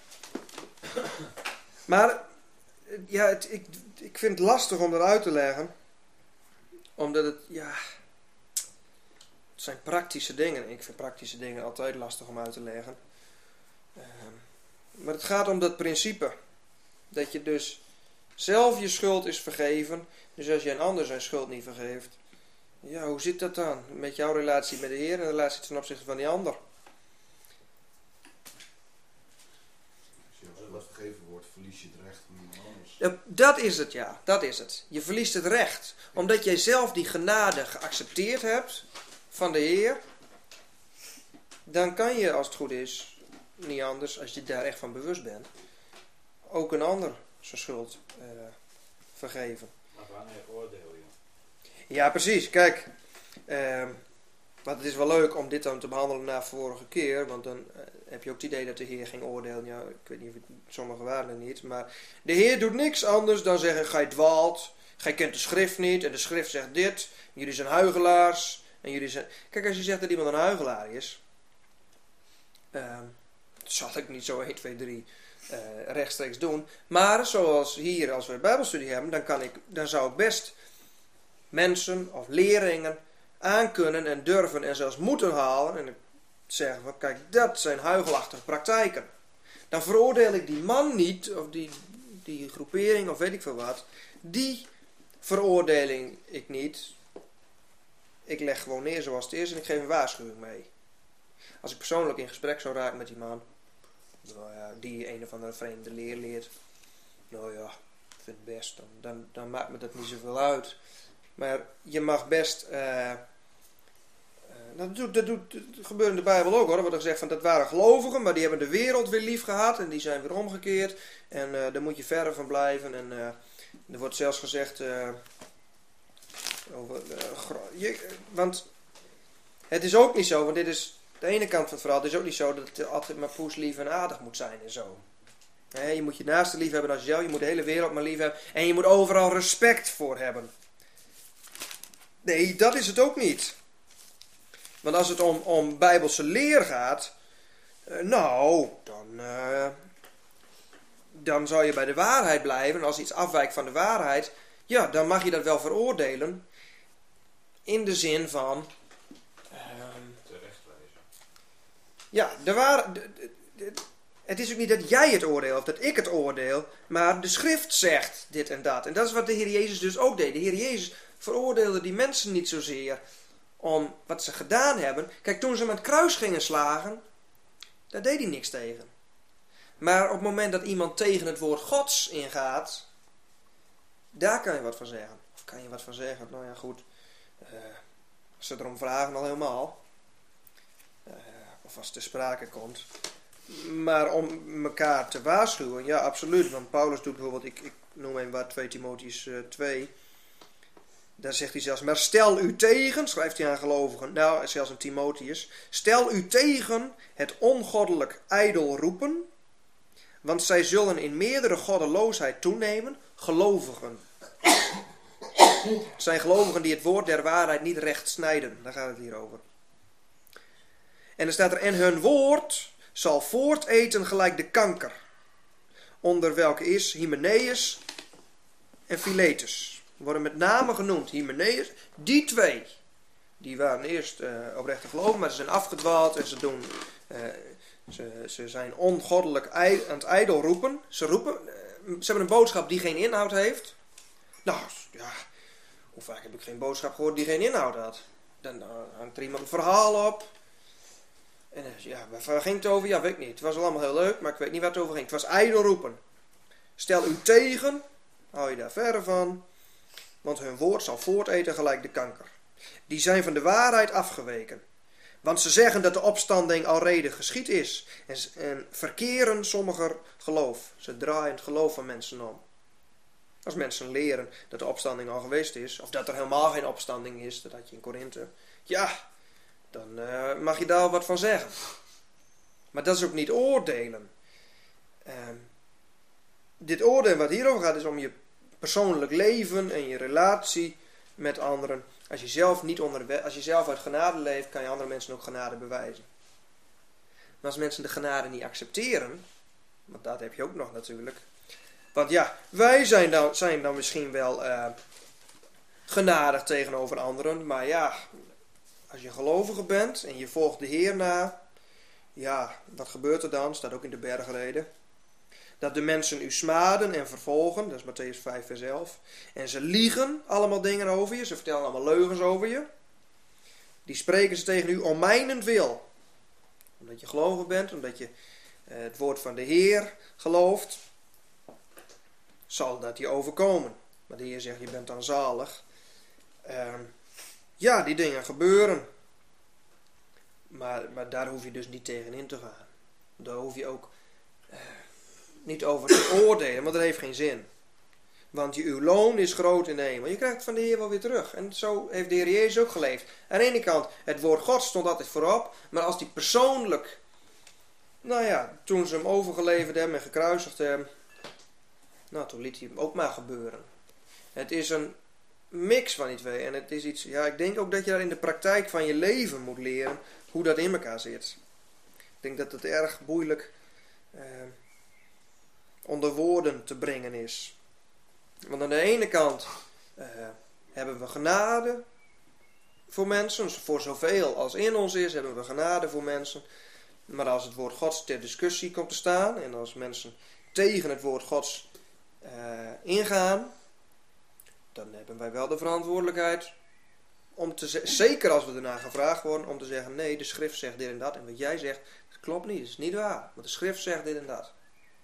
Maar ja, het, ik, ik vind het lastig om dat uit te leggen. Omdat het, ja, het zijn praktische dingen. Ik vind praktische dingen altijd lastig om uit te leggen. Uh, maar het gaat om dat principe. Dat je dus zelf je schuld is vergeven. Dus als je een ander zijn schuld niet vergeeft. Ja, hoe zit dat dan? Met jouw relatie met de Heer en de relatie ten opzichte van die ander. Als je als wat vergeven wordt, verlies je het recht van iemand anders. Ja, dat is het, ja. Dat is het. Je verliest het recht. Omdat jij zelf die genade geaccepteerd hebt van de Heer. Dan kan je, als het goed is, niet anders, als je daar echt van bewust bent, ook een ander zijn schuld uh, vergeven. Maar wanneer oordeel je? Ja, precies. Kijk, uh, maar het is wel leuk om dit dan te behandelen na vorige keer, want dan uh, heb je ook het idee dat de Heer ging oordelen. Ja, ik weet niet of het, sommigen waren er niet, maar de Heer doet niks anders dan zeggen, gij dwaalt, gij kent de schrift niet en de schrift zegt dit, jullie zijn huigelaars en jullie zijn... Kijk, als je zegt dat iemand een huigelaar is, uh, dat zal ik niet zo één, twee, drie uh, rechtstreeks doen, maar zoals hier, als we een bijbelstudie hebben, dan, kan ik, dan zou ik best mensen of leerlingen aankunnen en durven en zelfs moeten halen en zeggen van kijk, dat zijn huigelachtige praktijken. Dan veroordeel ik die man niet, of die, die groepering, of weet ik veel wat. Die veroordeling ik niet. Ik leg gewoon neer zoals het is en ik geef een waarschuwing mee. Als ik persoonlijk in gesprek zou raken met die man, nou ja, die een of andere vreemde leer leert, nou ja, ik vind het best, dan, dan, dan maakt me dat niet zoveel uit. Maar je mag best... Uh, Dat, doet, dat, doet, dat gebeurt in de Bijbel ook hoor. Er wordt gezegd van dat waren gelovigen, maar die hebben de wereld weer lief gehad en die zijn weer omgekeerd. En uh, daar moet je verre van blijven. En uh, er wordt zelfs gezegd uh, over, uh, je, want het is ook niet zo, want dit is de ene kant van het verhaal. Het is ook niet zo dat het altijd maar poes lief en aardig moet zijn en zo. Nee, je moet je naaste lief hebben als jezelf. Je moet de hele wereld maar lief hebben. En je moet overal respect voor hebben. Nee, dat is het ook niet. Want als het om, om bijbelse leer gaat, uh, nou, dan, uh, dan zou je bij de waarheid blijven. En als iets afwijkt van de waarheid, ja, dan mag je dat wel veroordelen. In de zin van... Uh, Terechtwijzen. Ja, de waar, de, de, de, het is ook niet dat jij het oordeelt of dat ik het oordeel, maar de schrift zegt dit en dat. En dat is wat de Heer Jezus dus ook deed. De Heer Jezus veroordeelde die mensen niet zozeer om wat ze gedaan hebben. Kijk, toen ze hem aan het kruis gingen slagen, daar deed hij niks tegen. Maar op het moment dat iemand tegen het woord Gods ingaat, daar kan je wat van zeggen. Of kan je wat van zeggen? Nou ja, goed. Uh, als ze erom vragen, al helemaal. Uh, of als het ter sprake komt. Maar om elkaar te waarschuwen, ja, absoluut. Want Paulus doet bijvoorbeeld, ik, ik noem even wat, twee Timotheüs uh, twee... Daar zegt hij zelfs, maar stel u tegen, schrijft hij aan gelovigen, nou, zelfs aan Timotheus, stel u tegen het ongoddelijk ijdel roepen, want zij zullen in meerdere goddeloosheid toenemen, gelovigen. Het zijn gelovigen die het woord der waarheid niet recht snijden, daar gaat het hier over. En er staat er, en hun woord zal voorteten gelijk de kanker, onder welke is Hymenaeus en Philetus. Worden met name genoemd, Hymenaeus. Die twee, die waren eerst uh, oprechte geloven, maar ze zijn afgedwaald en ze doen, uh, ze, ze zijn ongoddelijk aan het ijdel roepen. Ze roepen, uh, ze hebben een boodschap die geen inhoud heeft. Nou, ja, hoe vaak heb ik geen boodschap gehoord die geen inhoud had? Dan uh, hangt er iemand een verhaal op. En uh, ja, waar ging het over? Ja, weet ik niet. Het was allemaal heel leuk, maar ik weet niet waar het over ging. Het was ijdel roepen. Stel u tegen, hou je daar verre van. Want hun woord zal voorteten gelijk de kanker. Die zijn van de waarheid afgeweken. Want ze zeggen dat de opstanding alrede geschied is. En, en verkeren sommiger geloof. Ze draaien het geloof van mensen om. Als mensen leren dat de opstanding al geweest is. Of dat er helemaal geen opstanding is. Dat had je in Korinthe. Ja, dan uh, mag je daar wat van zeggen. Maar dat is ook niet oordelen. Uh, dit oordelen wat hierover gaat is om je persoonlijk leven en je relatie met anderen. Als je zelf niet onder de wet, als je zelf uit genade leeft, kan je andere mensen ook genade bewijzen. Maar als mensen de genade niet accepteren, want dat heb je ook nog natuurlijk. Want ja, wij zijn dan, zijn dan misschien wel uh, genadig tegenover anderen, maar ja, als je gelovige bent en je volgt de Heer na, ja, wat gebeurt er dan? Staat ook in de bergreden. Dat de mensen u smaden en vervolgen, dat is Matthäus vijf vers elf. En ze liegen allemaal dingen over je, ze vertellen allemaal leugens over je. Die spreken ze tegen u om mijnentwil. Omdat je gelovig bent, omdat je uh, het woord van de Heer gelooft, zal dat je overkomen. Maar de Heer zegt, je bent dan zalig. Uh, ja, die dingen gebeuren. Maar, maar daar hoef je dus niet tegen in te gaan. daar hoef je ook uh, niet over te oordelen, want dat heeft geen zin. Want je, uw loon is groot in de hemel. Je krijgt het van de Heer wel weer terug. En zo heeft de Heer Jezus ook geleefd. Aan de ene kant, het woord God stond altijd voorop. Maar als die persoonlijk, nou ja, toen ze hem overgeleverd hebben en gekruisigd hebben, nou, toen liet hij hem ook maar gebeuren. Het is een mix van die twee. En het is iets, ja, ik denk ook dat je daar in de praktijk van je leven moet leren hoe dat in elkaar zit. Ik denk dat het erg moeilijk eh, onder woorden te brengen is. Want aan de ene kant uh, hebben we genade voor mensen. Voor zoveel als in ons is, hebben we genade voor mensen. Maar als het woord Gods ter discussie komt te staan, en als mensen tegen het woord Gods uh, ingaan, dan hebben wij wel de verantwoordelijkheid om te zeggen, zeker als we ernaar gevraagd worden, om te zeggen, nee, de schrift zegt dit en dat. En wat jij zegt, dat klopt niet, dat is niet waar. Want de schrift zegt dit en dat.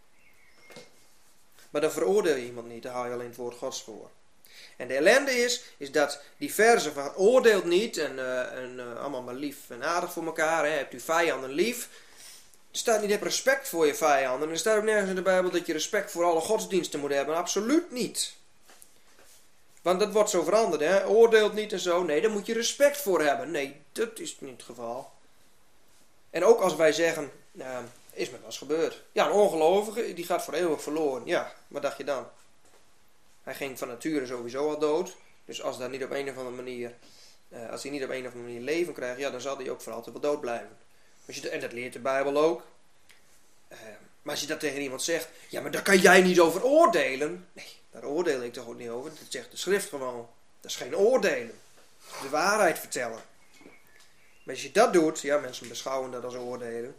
Maar dan veroordeel je iemand niet, dan haal je alleen het woord Gods voor. En de ellende is, is dat die verzen van oordeelt niet en, uh, en uh, allemaal maar lief en aardig voor elkaar, hè, hebt u vijanden lief. Er staat niet, heb respect voor je vijanden. En er staat ook nergens in de Bijbel dat je respect voor alle godsdiensten moet hebben. Absoluut niet. Want dat wordt zo veranderd, hè. Oordeelt niet en zo. Nee, daar moet je respect voor hebben. Nee, dat is niet het geval. En ook als wij zeggen, uh, is me wel eens gebeurd. Ja, een ongelovige, die gaat voor eeuwig verloren. Ja, wat dacht je dan? Hij ging van nature sowieso al dood. Dus als, daar niet op een of andere manier, uh, als hij niet op een of andere manier leven krijgt, ja, dan zal hij ook voor altijd wel dood blijven. Als je, en dat leert de Bijbel ook. Uh, maar als je dat tegen iemand zegt, ja, maar daar kan jij niet over oordelen. Nee, daar oordeel ik toch ook niet over. Dat zegt de schrift gewoon. Dat is geen oordelen. Dat is de waarheid vertellen. Maar als je dat doet, ja, mensen beschouwen dat als oordelen.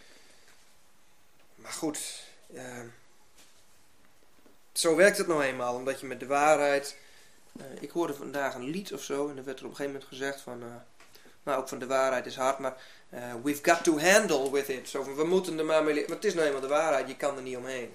Maar goed, uh, zo werkt het nou eenmaal, omdat je met de waarheid... Uh, ik hoorde vandaag een lied of zo, en er werd er op een gegeven moment gezegd van... Uh, nou, ook van de waarheid is hard, maar uh, we've got to handle with it. Zo van, we moeten er maar mee leren. Maar het is nou eenmaal de waarheid, je kan er niet omheen.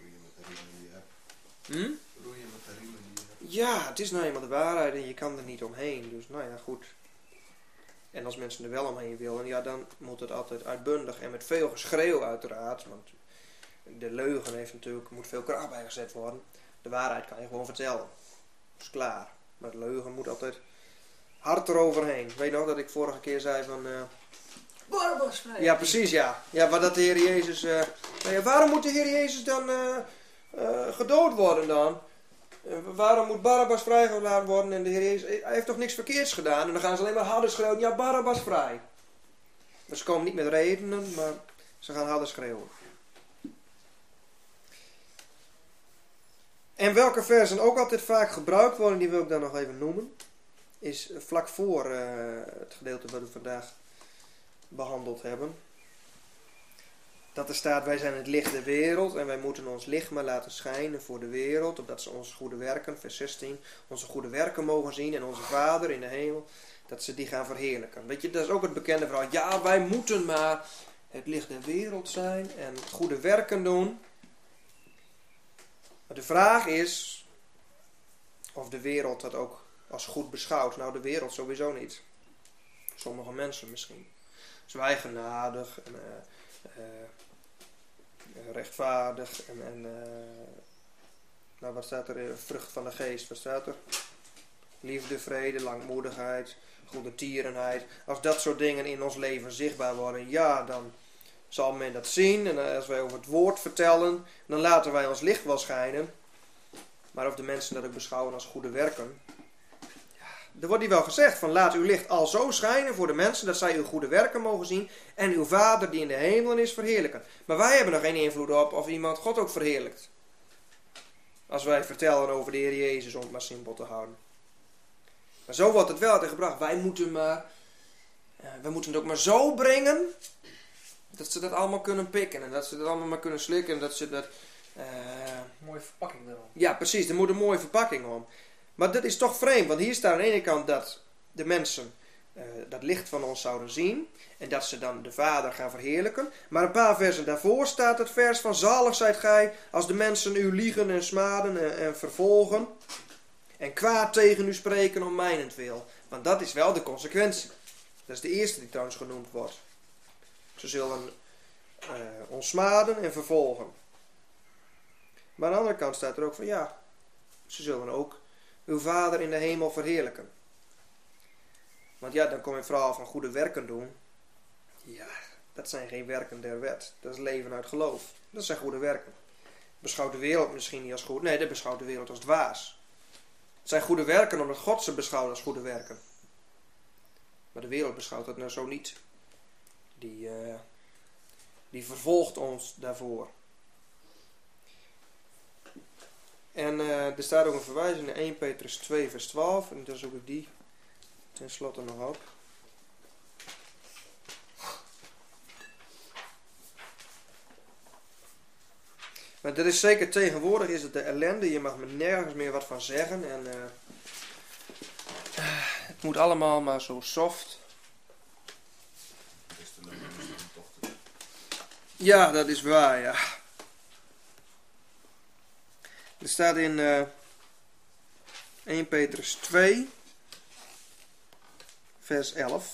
Hm? Ja, het is nou eenmaal de waarheid en je kan er niet omheen. Dus nou ja, goed. En als mensen er wel omheen willen, ja, dan moet het altijd uitbundig en met veel geschreeuw uiteraard. Want de leugen heeft natuurlijk, moet veel kracht bijgezet worden. De waarheid kan je gewoon vertellen. Dat is klaar. Maar de leugen moet altijd hard eroverheen. Weet je nog dat ik vorige keer zei van... Uh, Barabbas vrij. Ja, precies, ja. Ja, waar dat de Heer Jezus... Uh, nou ja, waarom moet de Heer Jezus dan uh, uh, gedood worden dan? Uh, waarom moet Barabbas vrijgelaten worden? En de Heer Jezus, hij heeft toch niks verkeerds gedaan? En dan gaan ze alleen maar harder schreeuwen. Ja, Barabbas vrij. Dus ze komen niet met redenen, maar ze gaan harder schreeuwen. En welke versen ook altijd vaak gebruikt worden, die wil ik dan nog even noemen, is vlak voor uh, het gedeelte wat we vandaag behandeld hebben. Dat er staat, wij zijn het licht der wereld en wij moeten ons licht maar laten schijnen voor de wereld, opdat ze onze goede werken, vers zestien, onze goede werken mogen zien en onze Vader in de hemel, dat ze die gaan verheerlijken. Weet je, dat is ook het bekende verhaal. Ja, wij moeten maar het licht der wereld zijn en goede werken doen. Maar de vraag is of de wereld dat ook als goed beschouwt. Nou, de wereld sowieso niet. Sommige mensen misschien. Zwijgenadig en uh, uh, rechtvaardig en, en uh, nou, wat staat er? Vrucht van de geest, wat staat er? Liefde, vrede, langmoedigheid, goede tierenheid. Als dat soort dingen in ons leven zichtbaar worden, ja, dan zal men dat zien. En als wij over het woord vertellen, dan laten wij ons licht wel schijnen. Maar of de mensen dat ook beschouwen als goede werken. Ja, er wordt hier wel gezegd van laat uw licht al zo schijnen voor de mensen dat zij uw goede werken mogen zien. En uw Vader die in de hemelen is verheerlijken. Maar wij hebben nog geen invloed op of iemand God ook verheerlijkt. Als wij vertellen over de Heer Jezus, om het maar simpel te houden. Maar zo wordt het wel altijd gebracht. Wij moeten maar, uh, we moeten het ook maar zo brengen dat ze dat allemaal kunnen pikken. En dat ze dat allemaal maar kunnen slikken. En dat ze dat... Uh, mooie verpakking erom. Ja, precies. Er moet een mooie verpakking om. Maar dat is toch vreemd. Want hier staat aan de ene kant dat de mensen uh, dat licht van ons zouden zien. En dat ze dan de Vader gaan verheerlijken. Maar een paar versen daarvoor staat het vers van zalig zijt gij als de mensen u liegen en smaden en, en vervolgen. En kwaad tegen u spreken om mijnentwil. Want dat is wel de consequentie. Dat is de eerste die trouwens genoemd wordt. Ze zullen uh, ons smaden en vervolgen. Maar aan de andere kant staat er ook van ja, ze zullen ook uw Vader in de hemel verheerlijken. Want ja, dan kom je vooral van goede werken doen. Ja, dat zijn geen werken der wet. Dat is leven uit geloof. Dat zijn goede werken. Beschouwt de wereld misschien niet als goed. Nee, dat beschouwt de wereld als dwaas. Het zijn goede werken omdat God ze beschouwt als goede werken. Maar de wereld beschouwt dat nou zo niet. Die, uh, die vervolgt ons daarvoor. En uh, er staat ook een verwijzing in Eerste Petrus twee vers twaalf. En dan zoek ik die ten slotte nog op. Maar dat is zeker tegenwoordig is het de ellende. Je mag me nergens meer wat van zeggen. En uh, het moet allemaal maar zo soft. Ja, dat is waar, ja. Er staat in uh, Eerste Petrus twee, vers elf.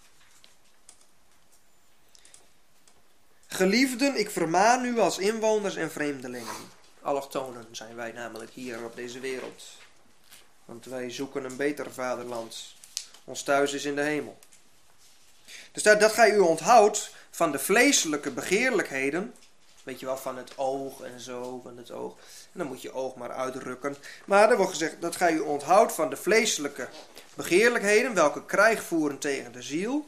Geliefden, ik vermaan u als inwoners en vreemdelingen. Allochtonen zijn wij namelijk hier op deze wereld. Want wij zoeken een beter vaderland. Ons thuis is in de hemel. Er staat dat gij u onthoudt van de vleeselijke begeerlijkheden. Weet je wel, van het oog en zo, van het oog. En dan moet je oog maar uitrukken. Maar er wordt gezegd dat gij u onthoudt van de vleeselijke begeerlijkheden, welke krijg voeren tegen de ziel.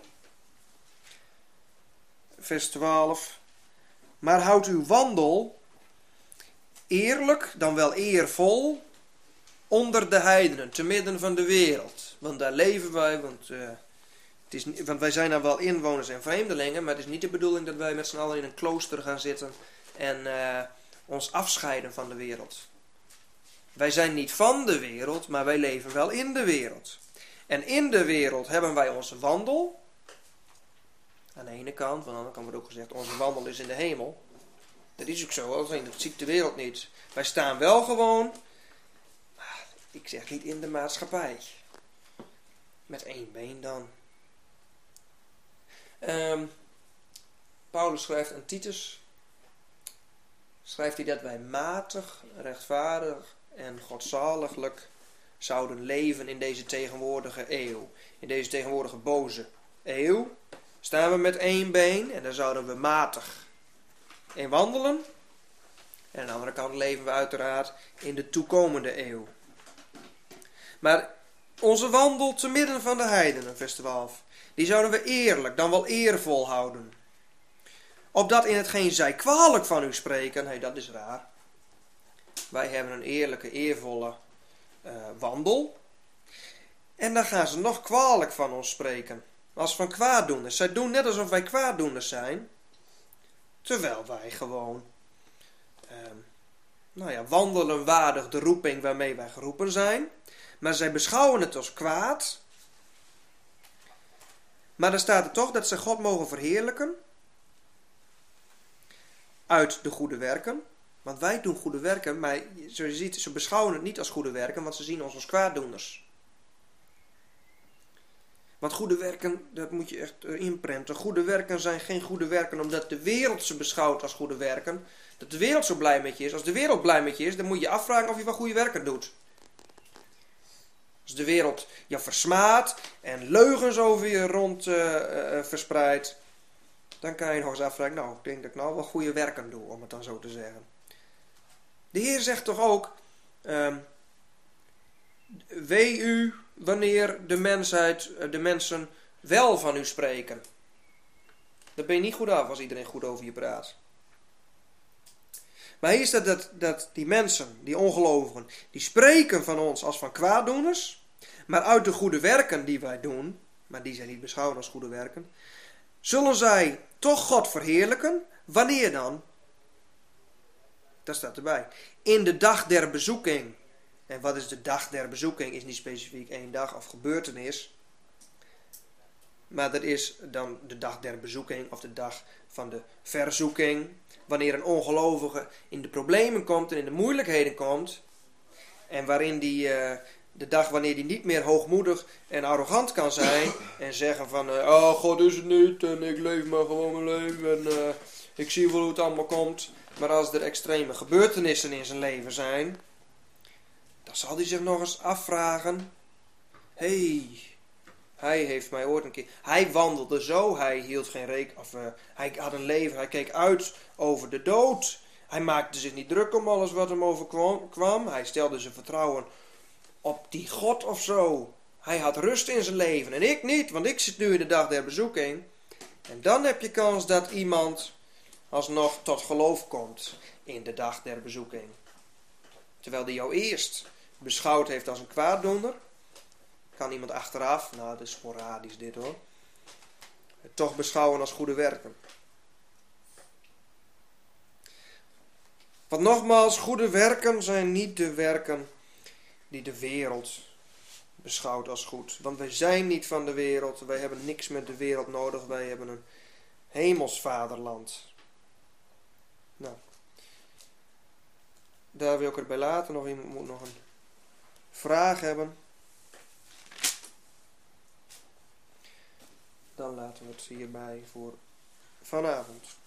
Vers twaalf. Maar houd uw wandel eerlijk, dan wel eervol, onder de heidenen, te midden van de wereld. Want daar leven wij, want, uh, het is, want wij zijn dan wel inwoners en vreemdelingen, maar het is niet de bedoeling dat wij met z'n allen in een klooster gaan zitten en uh, ons afscheiden van de wereld. Wij zijn niet van de wereld, maar wij leven wel in de wereld. En in de wereld hebben wij onze wandel. Aan de ene kant, want dan kan wordt ook gezegd, onze wandel is in de hemel. Dat is ook zo, alleen dat ziet de wereld niet. Wij staan wel gewoon, ik zeg niet in de maatschappij. Met één been dan. Um, Paulus schrijft aan Titus, schrijft hij dat wij matig, rechtvaardig en godzaliglijk zouden leven in deze tegenwoordige eeuw. In deze tegenwoordige boze eeuw. Staan we met één been en dan zouden we matig in wandelen. En aan de andere kant leven we uiteraard in de toekomende eeuw. Maar onze wandel te midden van de heidenen, vers twaalf, die zouden we eerlijk, dan wel eervol houden. Opdat in hetgeen zij kwalijk van u spreken, nee, dat is raar. Wij hebben een eerlijke, eervolle uh, wandel. En dan gaan ze nog kwalijk van ons spreken. Als van kwaaddoeners. Zij doen net alsof wij kwaaddoeners zijn. Terwijl wij gewoon uh, nou ja, wandelen waardig de roeping waarmee wij geroepen zijn. Maar zij beschouwen het als kwaad. Maar dan staat er toch dat ze God mogen verheerlijken. Uit de goede werken. Want wij doen goede werken. Maar zoals je ziet, ze beschouwen het niet als goede werken. Want ze zien ons als kwaaddoeners. Want goede werken, dat moet je echt uh, inprenten. Goede werken zijn geen goede werken omdat de wereld ze beschouwt als goede werken. Dat de wereld zo blij met je is. Als de wereld blij met je is, dan moet je afvragen of je wel goede werken doet. Als de wereld je versmaadt en leugens over je rond uh, uh, verspreidt, dan kan je nog eens afvragen, nou, ik denk dat ik nou wel goede werken doe, om het dan zo te zeggen. De Heer zegt toch ook, uh, wee u wanneer de mensheid, de mensen wel van u spreken. Dan ben je niet goed af als iedereen goed over je praat. Maar hier staat dat, dat die mensen, die ongelovigen, die spreken van ons als van kwaaddoeners. Maar uit de goede werken die wij doen, maar die zijn niet beschouwd als goede werken, zullen zij toch God verheerlijken. Wanneer dan? Dat staat erbij. In de dag der bezoeking. En wat is de dag der bezoeking? Is niet specifiek één dag of gebeurtenis. Maar dat is dan de dag der bezoeking of de dag van de verzoeking. Wanneer een ongelovige in de problemen komt en in de moeilijkheden komt. En waarin die, uh, de dag wanneer die niet meer hoogmoedig en arrogant kan zijn. En zeggen van, uh, oh God is het niet en ik leef maar gewoon mijn leven. En uh, ik zie wel hoe het allemaal komt. Maar als er extreme gebeurtenissen in zijn leven zijn, dan zal hij zich nog eens afvragen. Hé, hey, hij heeft mij ooit een keer... Hij wandelde zo, hij hield geen rekening... Of uh, hij had een leven, hij keek uit over de dood. Hij maakte zich niet druk om alles wat hem overkwam. Hij stelde zijn vertrouwen op die God of zo. Hij had rust in zijn leven en ik niet, want ik zit nu in de dag der bezoeking. En dan heb je kans dat iemand alsnog tot geloof komt in de dag der bezoeking. Terwijl die jou eerst beschouwd heeft als een kwaaddoener, kan iemand achteraf, nou dat is sporadisch dit hoor, het toch beschouwen als goede werken. Want nogmaals, goede werken zijn niet de werken die de wereld beschouwt als goed. Want wij zijn niet van de wereld, wij hebben niks met de wereld nodig, wij hebben een hemels vaderland. Nou, daar wil ik het bij laten. Nog iemand moet nog een vraag hebben. Dan laten we het hierbij voor vanavond.